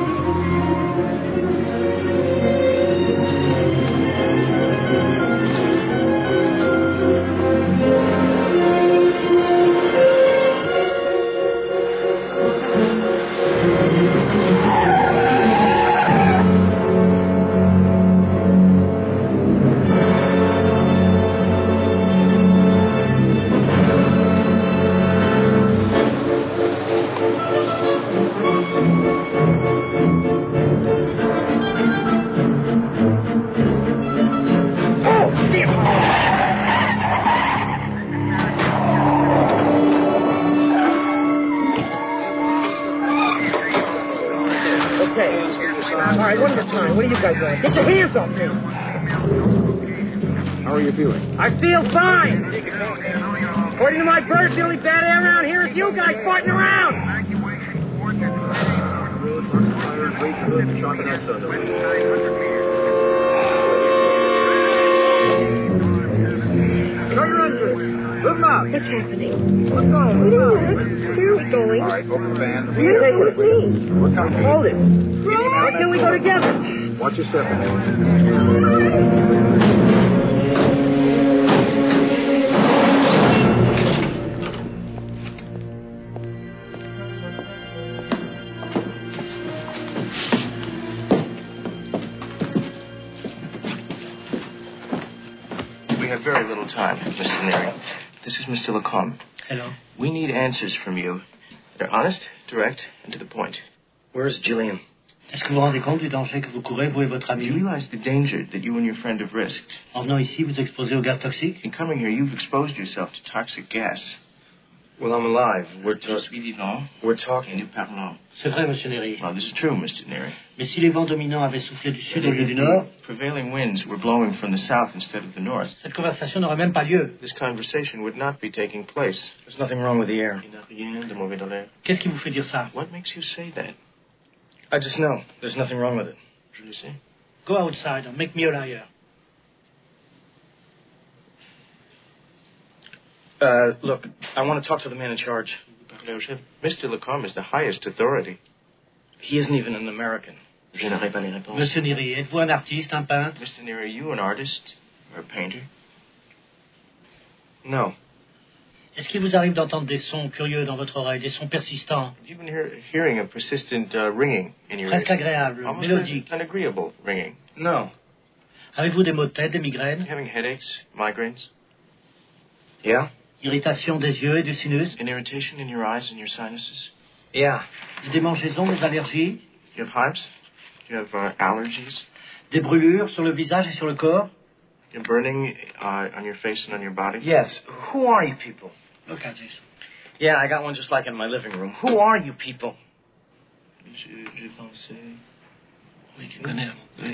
All right, one at a time. What are you guys doing? Get your hands off me. How are you feeling? I feel fine. According to my birds, the only bad air around here is you guys farting around. Show your unders. Look them up. What's happening? What's going on? Where are we going? All right, open the van. Where with me? We're coming. Hold it. Why can't we go together? Watch your step. We have very little time, Mr. Neary. This is Mr. Lacombe. Hello. We need answers from you. They're honest, direct, and to the point. Where is Gillian? Est-ce que vous vous rendez compte du danger que vous courez, vous et votre Do ami? you realize the danger that you and your friend have risked? En venant ici, vous exposez au gaz toxique? In coming here, you've exposed yourself to toxic gas. Well, I'm alive. We're talking. Nous parlons. C'est vrai, Monsieur Neary. Well, this is true, Mr. Neary. Mais si les vents dominants avaient soufflé du sud au lieu du nord, Prevailing winds were blowing from the south instead of the north. cette conversation n'aurait même pas lieu. This conversation would not be taking place. There's nothing wrong with the air. Il n'y a rien de mauvais dans l'air. Qu'est-ce qui vous fait dire ça? What makes you say that? I just know. There's nothing wrong with it. Je le sais. Go outside and make me a liar. Look, I want to talk to the man in charge. Mr. Lacombe is the highest authority. He isn't even an American. Je n'aurai pas les réponses. Monsieur Neary, êtes-vous un artiste, un peintre? Mr. Neary, are you an artist or a painter? No. Est-ce qu'il vous arrive d'entendre des sons curieux dans votre oreille, des sons persistants? Have you been hearing a persistent ringing in your Presque ears? agréable, Almost mélodique. an agreeable ringing. No. Avez-vous des maux de tête, des migraines? Having headaches, migraines? Yeah. Irritation des yeux et du sinus? An irritation in your eyes and your sinuses? Yeah. Des démangeaisons, des allergies? You have hives? You have allergies? Des brûlures sur le visage et sur le corps? You're burning on your face and on your body? Yes. Who are you people? Look at this. Yeah, I got one just like it in my living room. Who are you people? Je pensais... Oui, tu connais.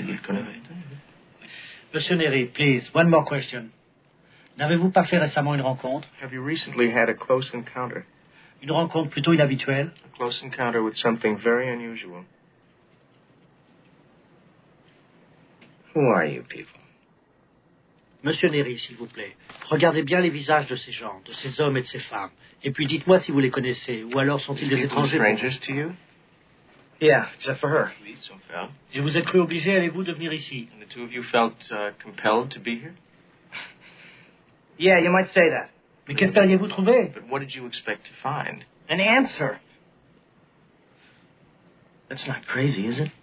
Monsieur Neary, please, one more question. N'avez-vous pas fait récemment une rencontre? Have you recently had a close encounter? Une rencontre plutôt inhabituelle? A close encounter with something very unusual. Who are you people? Monsieur Neary, s'il vous plaît, regardez bien les visages de ces gens, de ces hommes et de ces femmes. Et puis dites-moi si vous les connaissez, ou alors sont-ils des étrangers? Strangers to you? Yeah, except for her. Oui, sauf elle. Et vous êtes cru obligé, allez-vous, de venir ici? And the two of you felt compelled to be here? Yeah, you might say that. Mais qu'espériez-vous trouver? But what did you expect to find? An answer. That's not crazy, is it?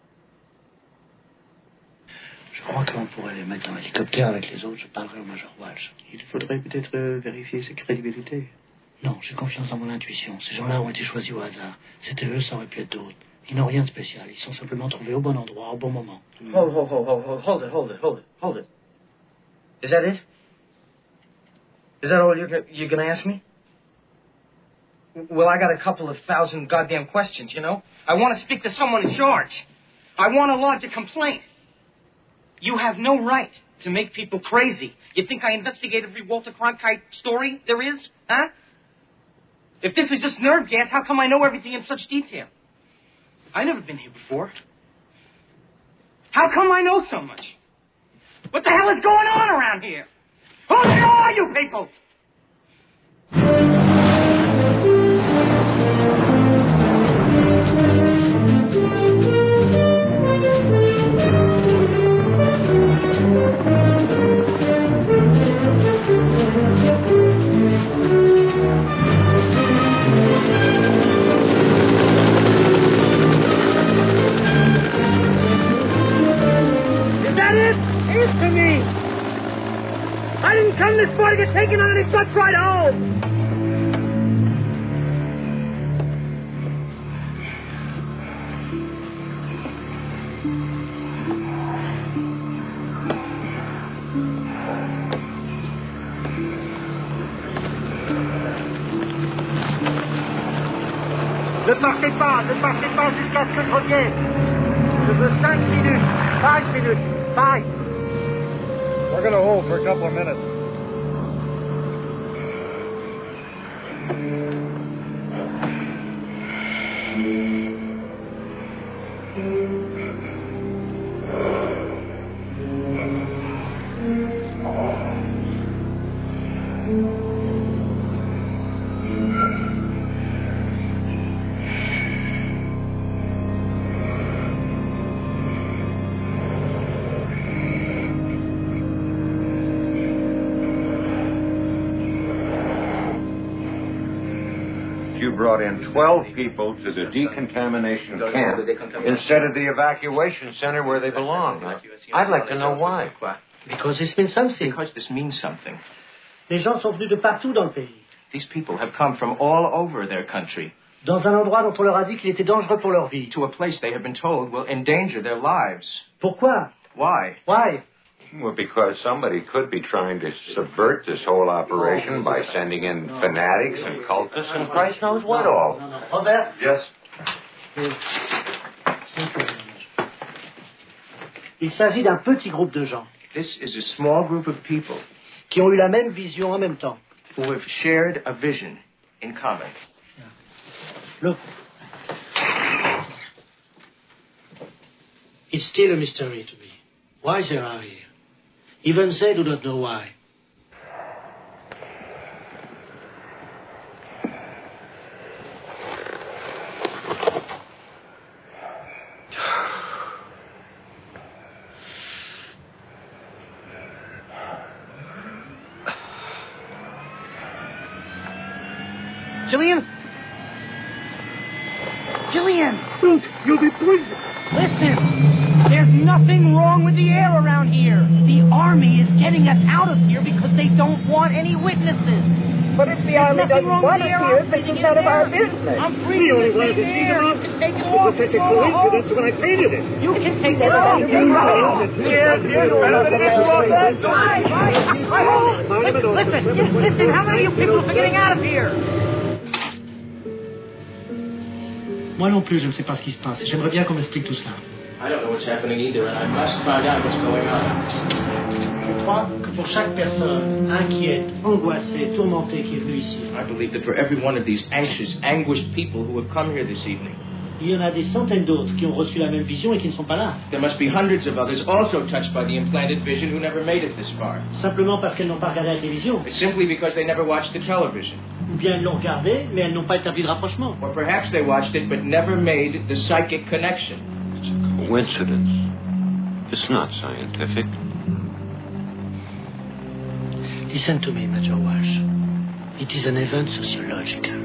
Je crois qu'on pourrait les mettre en hélicoptère avec les autres. Je parlerai au Major Walsh. Il faudrait peut-être vérifier sa crédibilité. Non, j'ai confiance dans mon intuition. Ces gens-là ont été choisis au hasard. C'était eux, ça aurait pu être d'autres. Ils n'ont rien de spécial. Ils sont simplement trouvés au bon endroit, au bon moment. Hold it. Is that it? Is that all you're gonna ask me? Well, I got a couple of thousand goddamn questions, you know? I want to speak to someone in charge. I want to lodge a complaint. You have no right to make people crazy. You think I investigate every Walter Cronkite story there is? Huh? If this is just nerve gas, how come I know everything in such detail? I've never been here before. How come I know so much? What the hell is going on around here? Who the hell are you people? Answer me! I didn't come this far to get taken on any bus ride home! Ne partez pas jusqu'à ce que je revienne! Je veux 5 minutes. 5 minutes. 5. We're going to hold for a couple of minutes. Brought in 12 people to the decontamination camp instead of the evacuation center where they belong. I'd like to know why. Because this means something. Because this means something. Les gens sont venus de partout dans le pays. These people have come from all over their country. Dans un endroit dont on leur a dit qu'il était dangereux pour leur vie. To a place they have been told will endanger their lives. Pourquoi? Why? Why? Well, because somebody could be trying to subvert this whole operation by sending in fanatics and cultists and Christ knows what all. Robert? Yes? Il s'agit d'un petit groupe de gens. This is a small group of people qui ont eu la même vision en même temps. Who have shared a vision in common. Look. It's still a mystery to me. Why they are here. Even they do not know why. Jillian? Jillian! Don't! You'll be poisoned! Listen! There's nothing wrong with the air around here. The Army is getting us out of here because they don't want any witnesses. But if the Army doesn't want us here, this is none of our business. I'm free to wanted to see them off. You can take it off. It was such a coincidence when I painted it. You can take it off. Yes, better than it was. Listen, how many of you people are getting out of here? Moi non plus, je ne sais pas ce qui se passe. J'aimerais bien qu'on m'explique tout cela. I don't know what's happening either, and I must find out what's going on. Je crois que pour chaque personne inquiète, angoissée, tourmentée qui est venue ici, I believe that for every one of these anxious, anguished people who have come here this evening, il y en a des centaines d'autres qui ont reçu la même vision et qui ne sont pas là. There must be hundreds of others also touched by the implanted vision who never made it this far. Simplement parce qu'elles n'ont pas regardé la télévision. Simply because they never watched the television. Ou bien elles l'ont regardé, mais elles n'ont pas établi de rapprochement. Or perhaps they watched it but never made the psychic connection. It's a coincidence. It's not scientific. Listen to me, Major Walsh. It is an event sociological.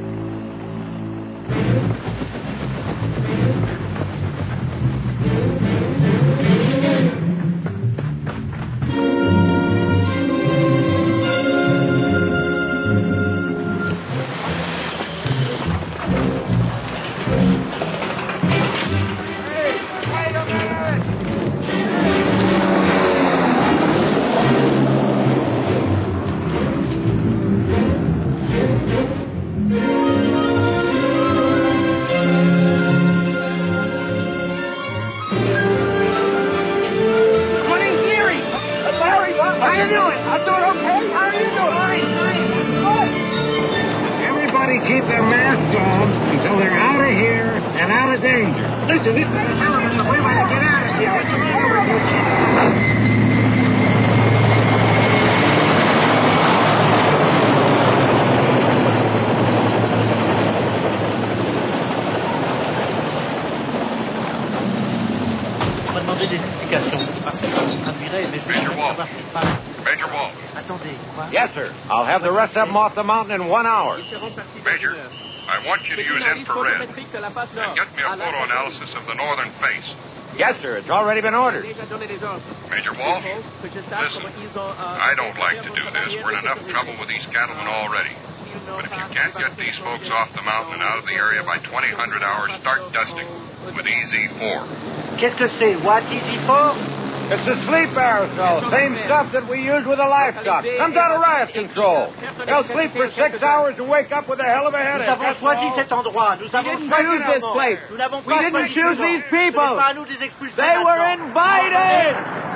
The rest of them off the mountain in 1 hour. Major, I want you to use infrared and get me a photo analysis of the northern face. Yes, sir. It's already been ordered. Major Walsh, listen, I don't like to do this. We're in enough trouble with these cattlemen already. But if you can't get these folks off the mountain and out of the area by 2000 hours, start dusting with EZ4. Qu'est-ce que c'est? What EZ4? It's a sleep aerosol. Same stuff that we use with the livestock. Comes out of riot control. They'll sleep for 6 hours and wake up with a hell of a headache. Nous avons choisi cet endroit. Nous avons choisi this place. We didn't choose these people. They were invited.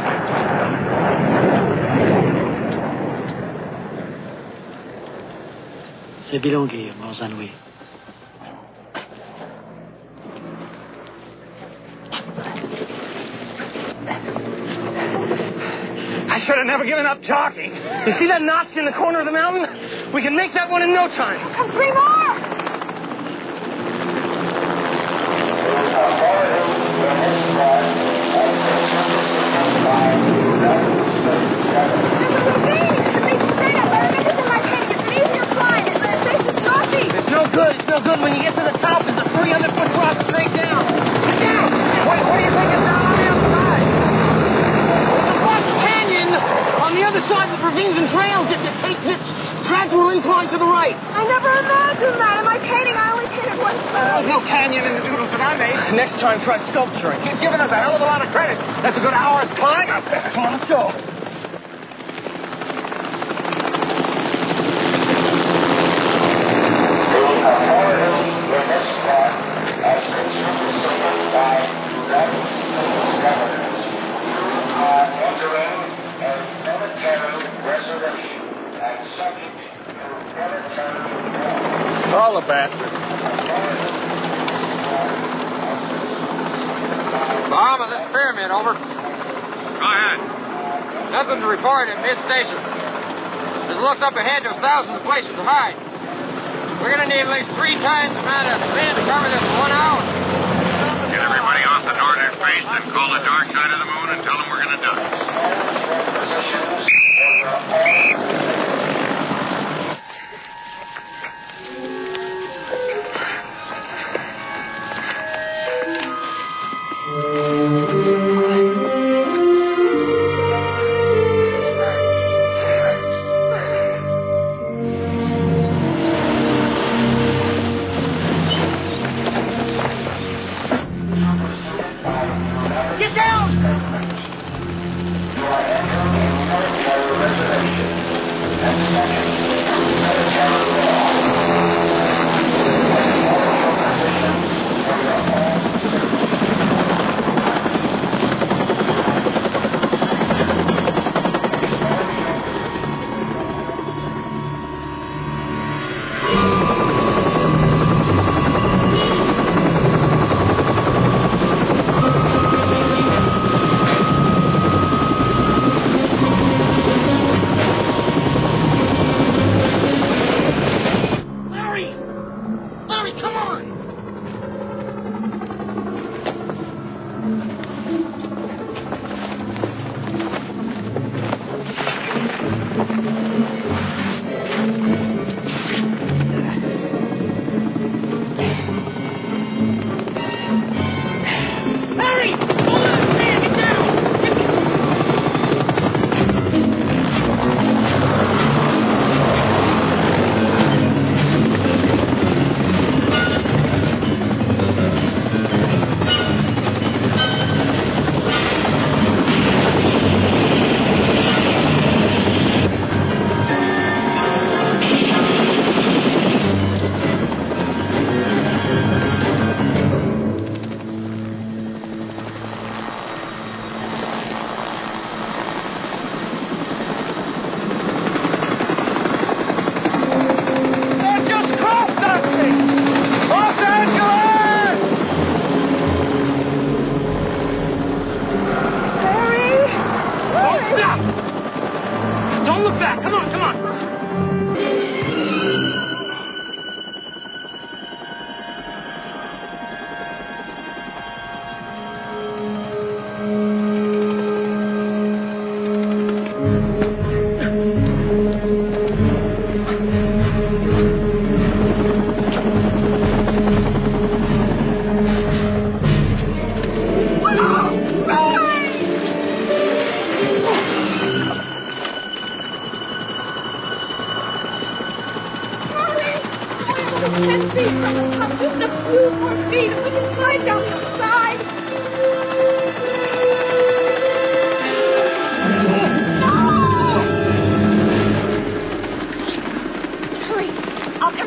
C'est Bilongir, Morzanoui. I should have never given up talking. You see that notch in the corner of the mountain? We can make that one in no time. Come 3 more! It's no good. It's no good. When you get to the top, it's a 300-foot drop straight down. Sit down. What do you think is down on the outside? There's a rock canyon on the other side with ravines and trails that take this gradual incline to the right. I never imagined that. In my painting, I only painted one side. There's no canyon in the doodles that I made. Next time, try sculpturing. You've given us a hell of a lot of credit. That's a good hour's climb up there. Come on, let's go. All the bastards. Bahama, this is Pyramid, over. Go ahead. Nothing to report at mid-station. As it looks up ahead, there's thousands of places to hide. We're going to need at least 3 times the amount of men to cover this in 1 hour. Get everybody off the northern face, then call the dark side of the moon and tell them we're going to duck. Get down!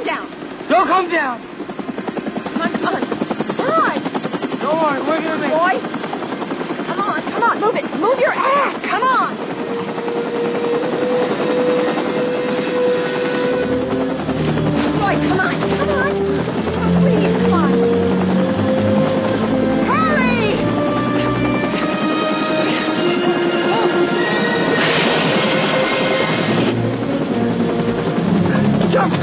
come down. Don't come down. Come on. All right. Don't worry, we're going to make it. Roy, come on, move it. Move your ass. Come on. Roy, come on. Oh, please, come on. Hurry! Jump!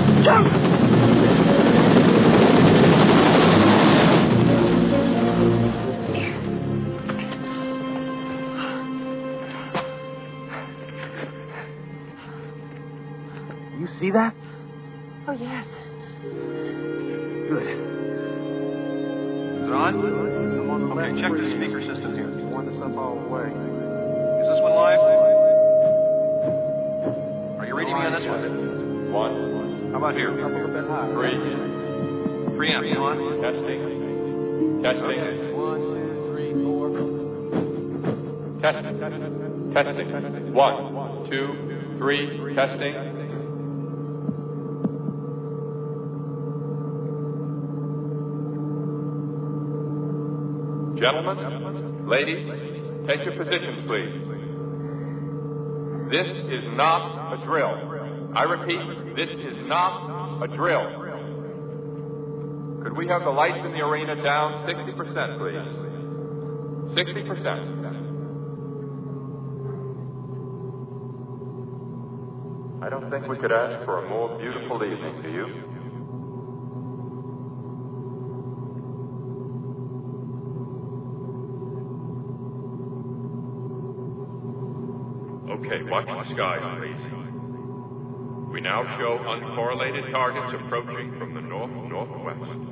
You see that? Oh, yes. Good. Is it on? I'm on the left. Check the speaker system here. You want this up all the way. Is this one live? Are you reading me on this one? 1. How about here? Up a little bit high. 3. 3 amp, you on? Testing. Okay. 1, 2, 3, 4. Testing. 1, 2, 3. Testing. Gentlemen, ladies, take your positions, please. This is not a drill. I repeat, this is not a drill. Could we have the lights in the arena down 60%, please? 60%. I don't think we could ask for a more beautiful evening, do you? Okay, watch the skies, please. We now show uncorrelated targets approaching from the north-northwest.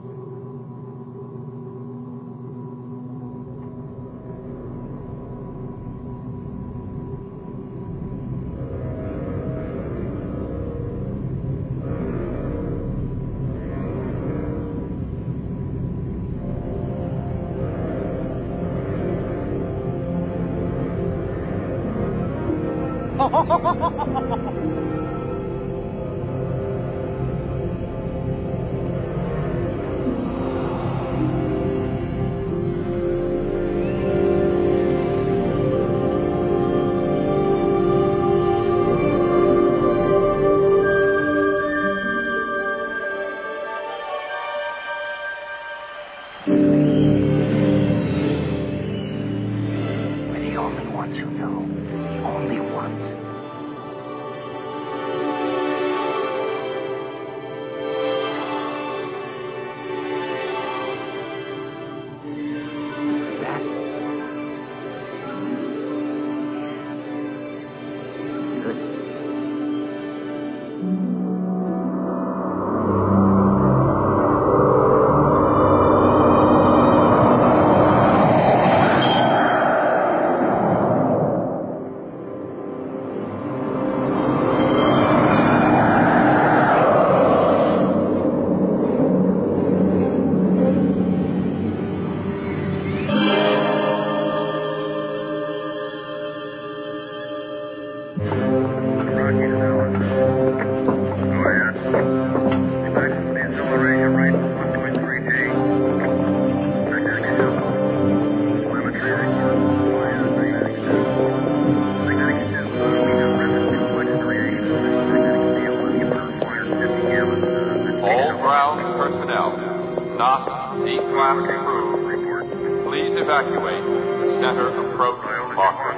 Evacuate center approach marker.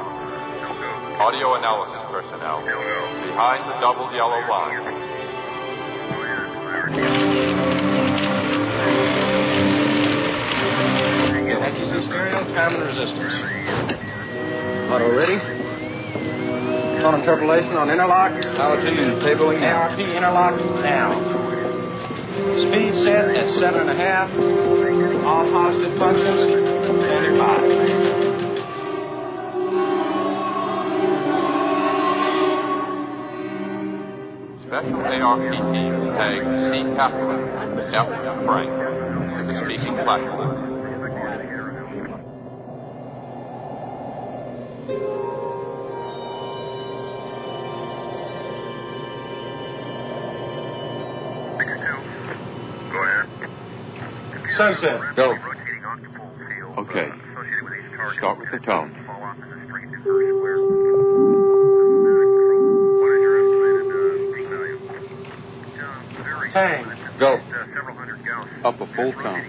Audio analysis personnel behind the double yellow line. NTC stereo, time and resistance. Auto ready? On interpolation on interlock. Altitude and tabling now. ARP interlock now. Speed set at 7.5. All positive functions. Standing by. Special ARP teams tag C. Kaplan, F. Frank, to the speaking platform. sunset. Go. Okay. Start with the tone. Tang. Go. Up a full tone.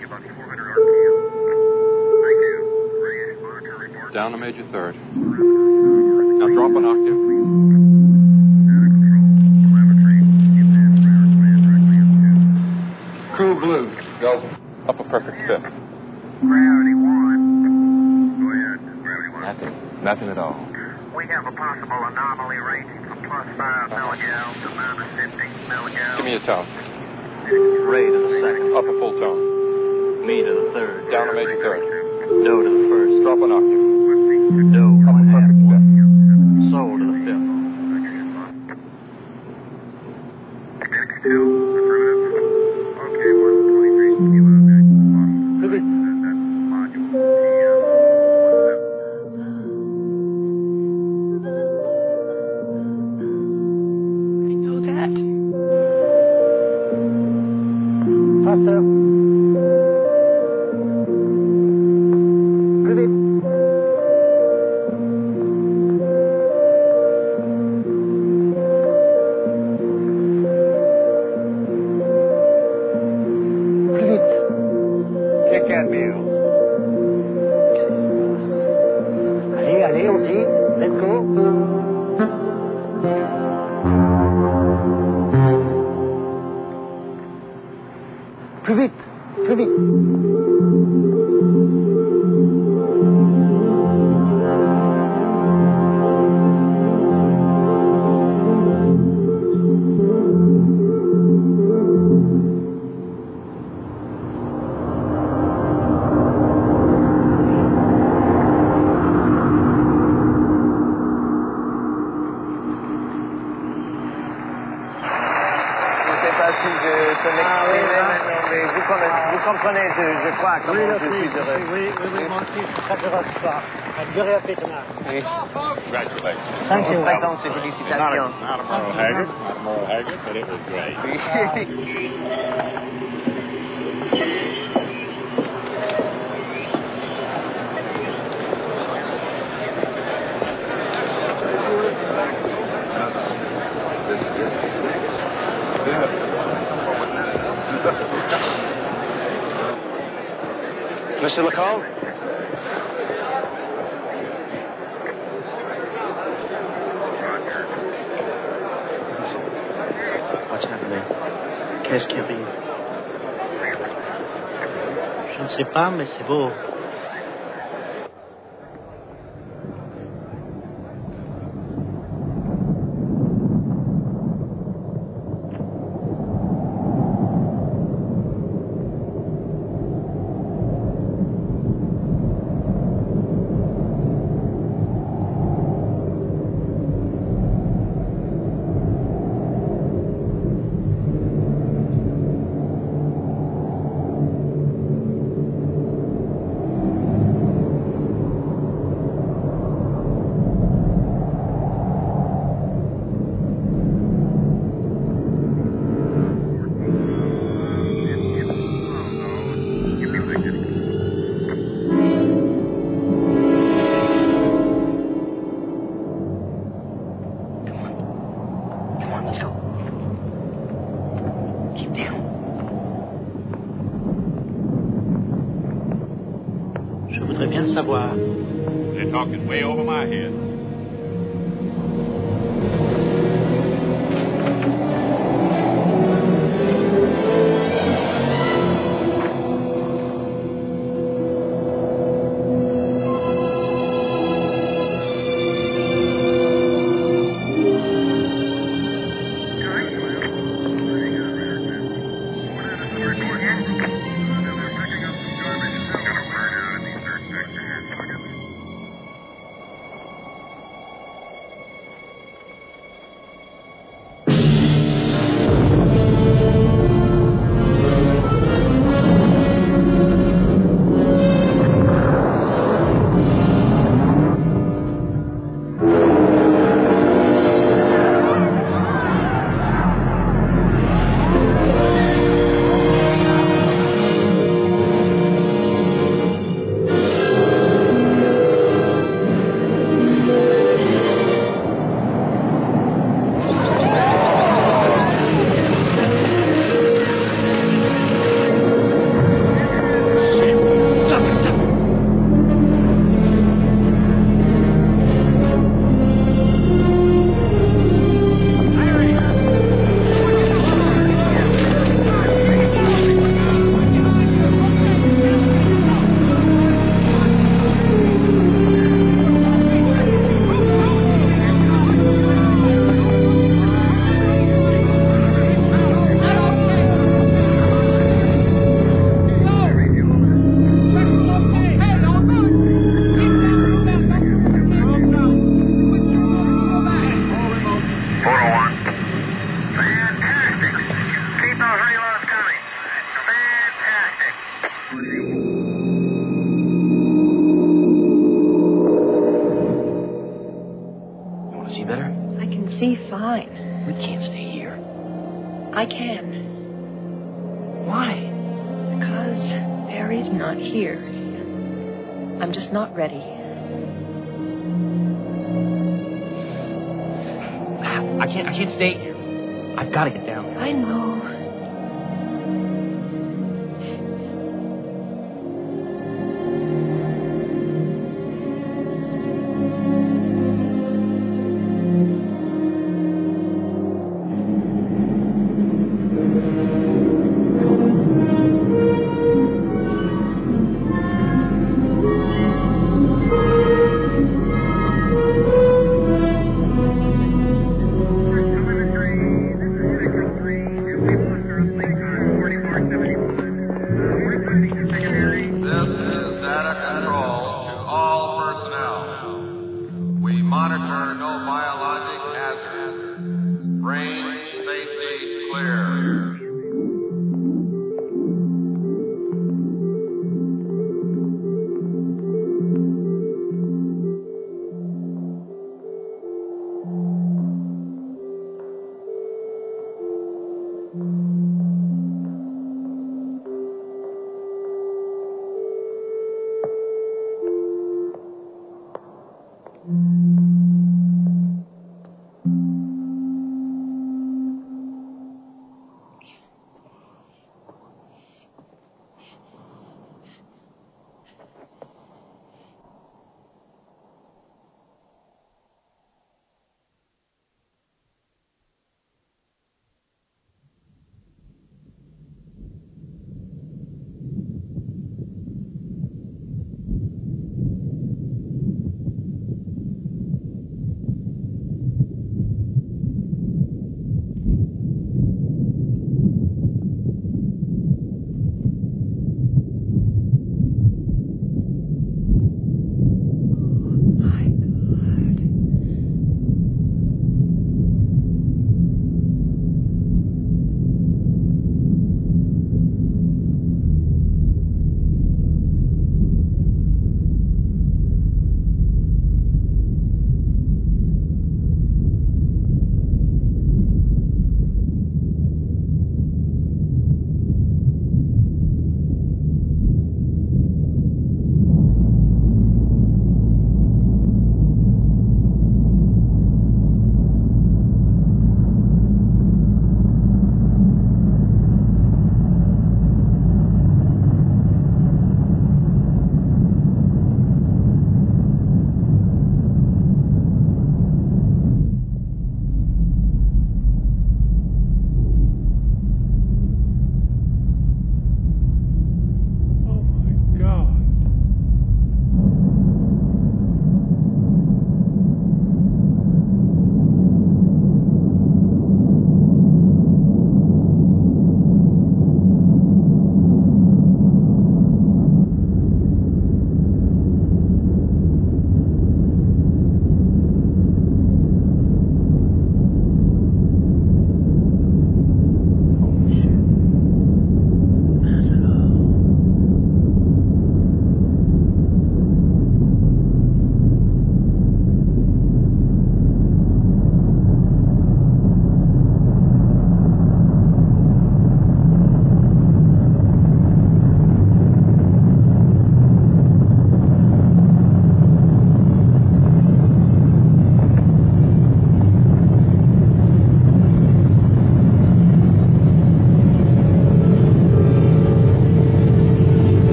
Down a major third. Now drop an octave. Cool blue. Go. Up a perfect fifth. Gravity 1. Go ahead. Gravity 1. Nothing at all. We have a possible anomaly ranging from plus 5 milligauss to minus 15 milligauss. Give me a tone. Ray to the second. Up a full tone. Me to the third. Down a major third. Do to the first. Drop an octave. Do. Up a perfect fifth. Sol to the fifth. Phoenix 2, affirmative. Okay, 123, give up that. Plus vite. I know that. Faster. Plus vite. Plus vite. Kick that mule. Allez, allez, on dit. Let's go. Plus vite, plus vite. Je ne sais pas si je peux m'exprimer maintenant, mais vous comprenez, je crois, comment je suis heureux. Oui, moi aussi, je suis très heureux ce soir. I'm very happy tonight. Congratulations. Thank you. On présente ses félicitations. Not a Merle Haggard, but it was great. Mr. Lacombe? What's happening? Qu'est-ce qui arrive? Je ne sais pas, mais c'est beau. Je voudrais bien le savoir. They're talking way over my head. You want to see better? I can see fine. We can't stay here. I can. Why? Because Barry's not here. I'm just not ready. I can't stay here. I've got to get down there. I know.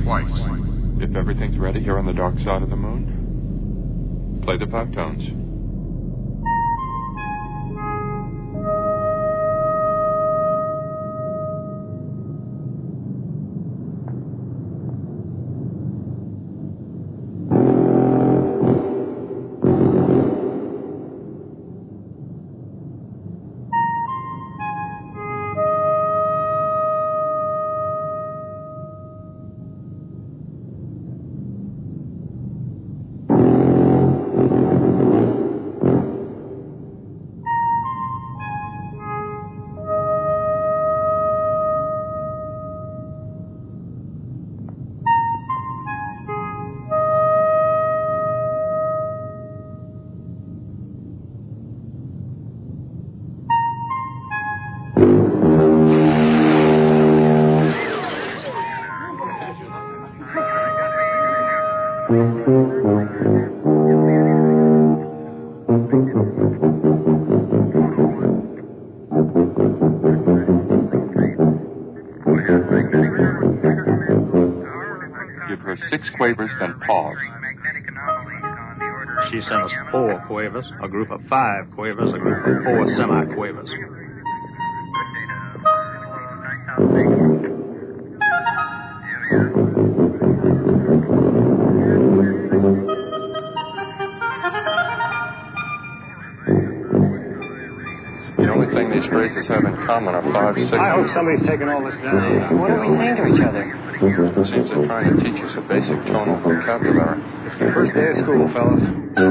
twice. If everything's ready here on the dark side of the moon, play the 5 tones. Give her 6 quavers, then pause. She sent us 4 quavers, a group of 5 quavers, a group of 4 semi-quavers. The only thing these phrases have in common are 5 signals. I hope somebody's taking all this down. What are we saying to each other? It seems they're trying to teach us a basic tonal vocabulary. It's the first day of school, fellas.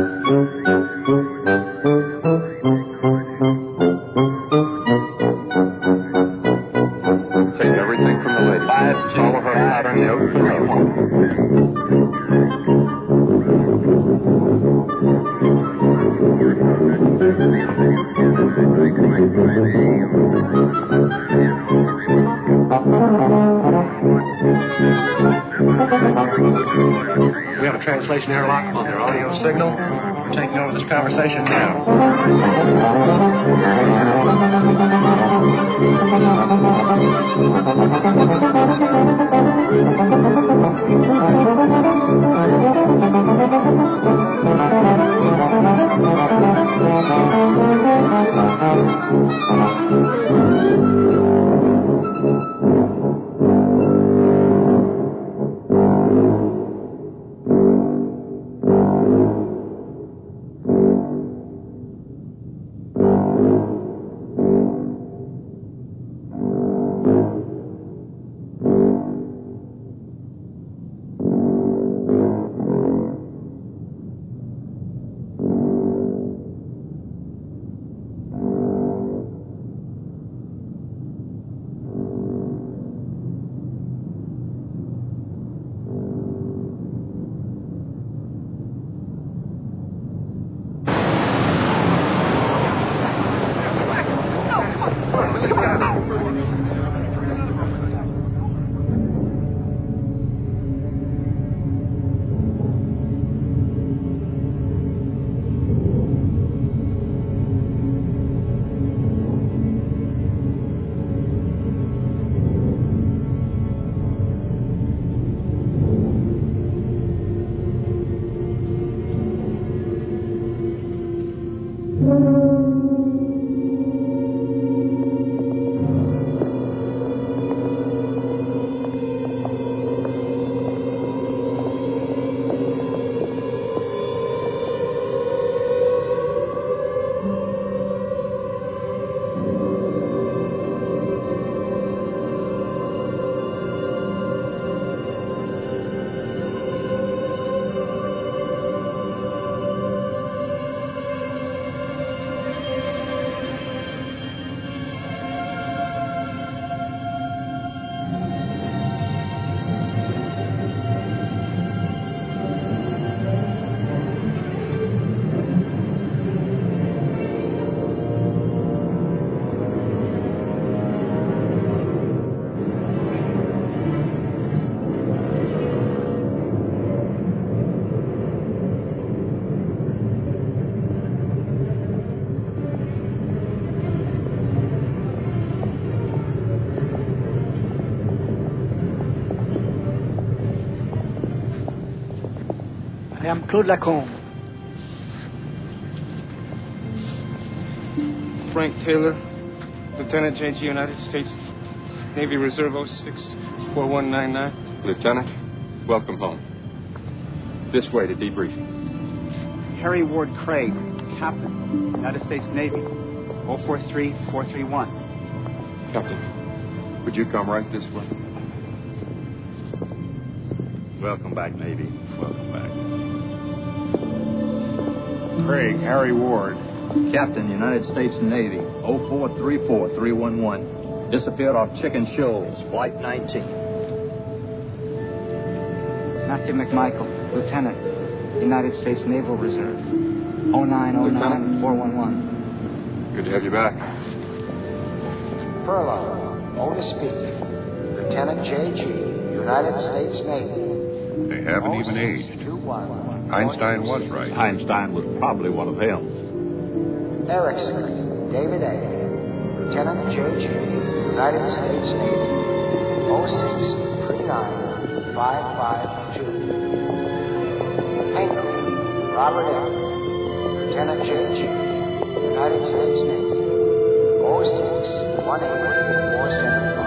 Take everything from the lady. Follow her pattern note for note. We have a translation airlock on their audio signal. We're taking over this conversation now. I am Claude Lacombe. Frank Taylor, Lieutenant JG, United States Navy Reserve 064199. Lieutenant, welcome home. This way to debriefing. Harry Ward Craig, Captain, United States Navy, 043431. Captain, would you come right this way? Welcome back, Navy. Welcome back. Craig, Harry Ward. Captain, United States Navy, 0434-311. Disappeared off Chicken Shoals, Flight 19. Matthew McMichael, Lieutenant, United States Naval Reserve, 0909-411. Good to have you back. Furlough, Otis Peak, Lieutenant J.G., United States Navy. They haven't even aged. Einstein was right. Einstein was probably one of them. Erickson, David A., Lieutenant J.G., United States Navy, 0639552. Hankel, Robert M., Lieutenant J.G., United States Navy, 0618475.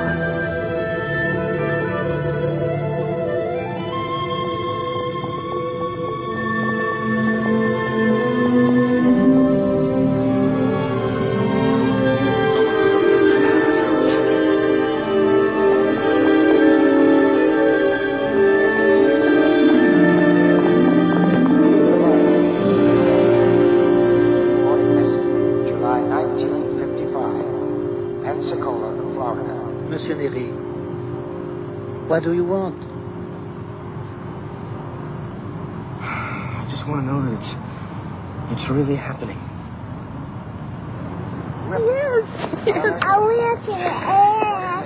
What do you want? I just want to know that it's really happening. Yes. Are we up in the air?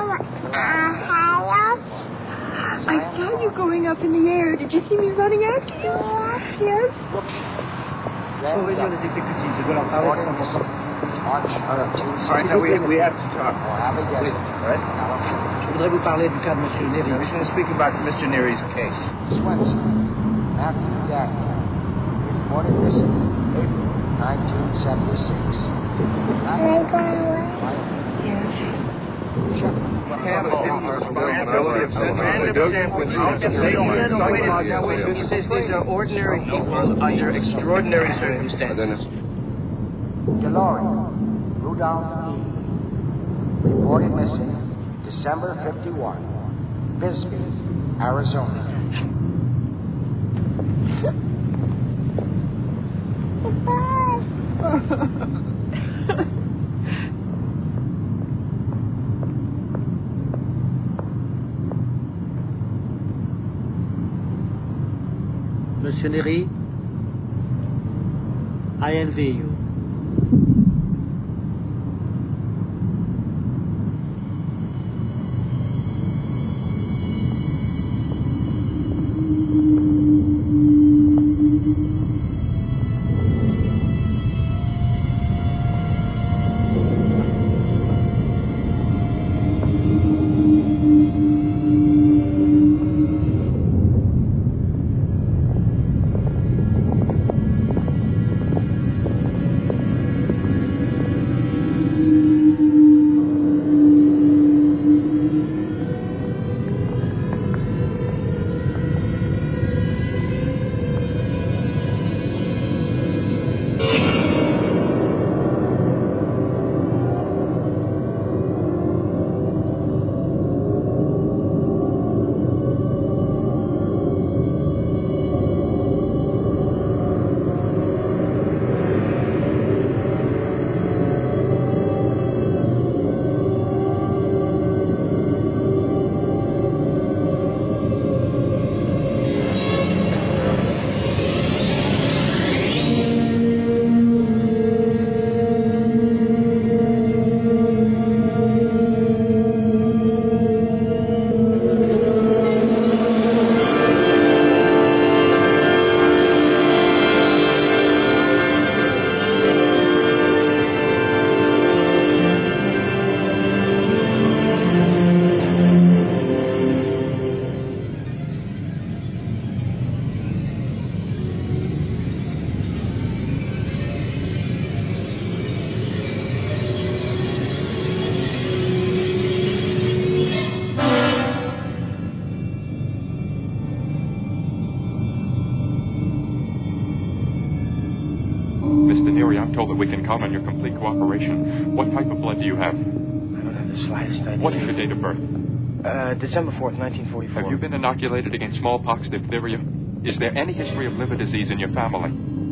I saw you going up in the air. Did you see me running after you? Yes. Trouvez les exécutifs. Je dois leur parler 100%. All right, now we have to talk. Right? Je voudrais vous parler du cas de M. Neary. I was going to speak about Mr. Neary's case. Swenson, Matthew Daniel, reported missing April 1976. Are they going away? Yes. He says these are ordinary people under extraordinary circumstances. Delory, Rudolph E., reported missing December 51, Bisbee, Arizona. Monsieur Neary, I envy you. area. I'm told that we can count on your complete cooperation. What type of blood do you have? I don't have the slightest idea. What is your date of birth? December 4th, 1944. Have you been inoculated against smallpox, diphtheria? Is there any history of liver disease in your family?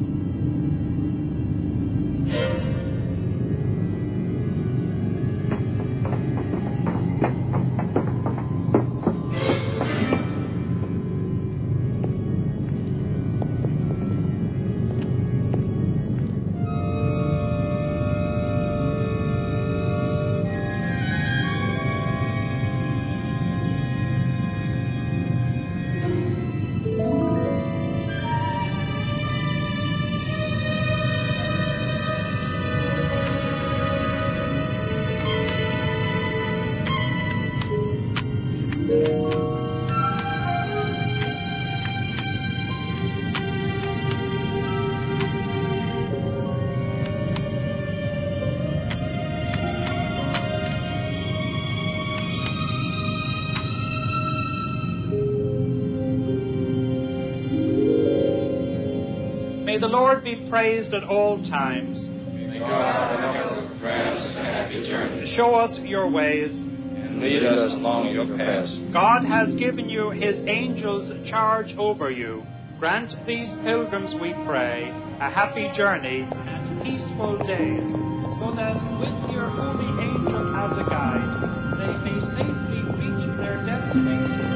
May the Lord be praised at all times. May God grant us a happy journey. Show us your ways. And lead us along your paths. God has given you his angels charge over you. Grant these pilgrims, we pray, a happy journey and peaceful days, so that with your holy angel as a guide, they may safely reach their destination.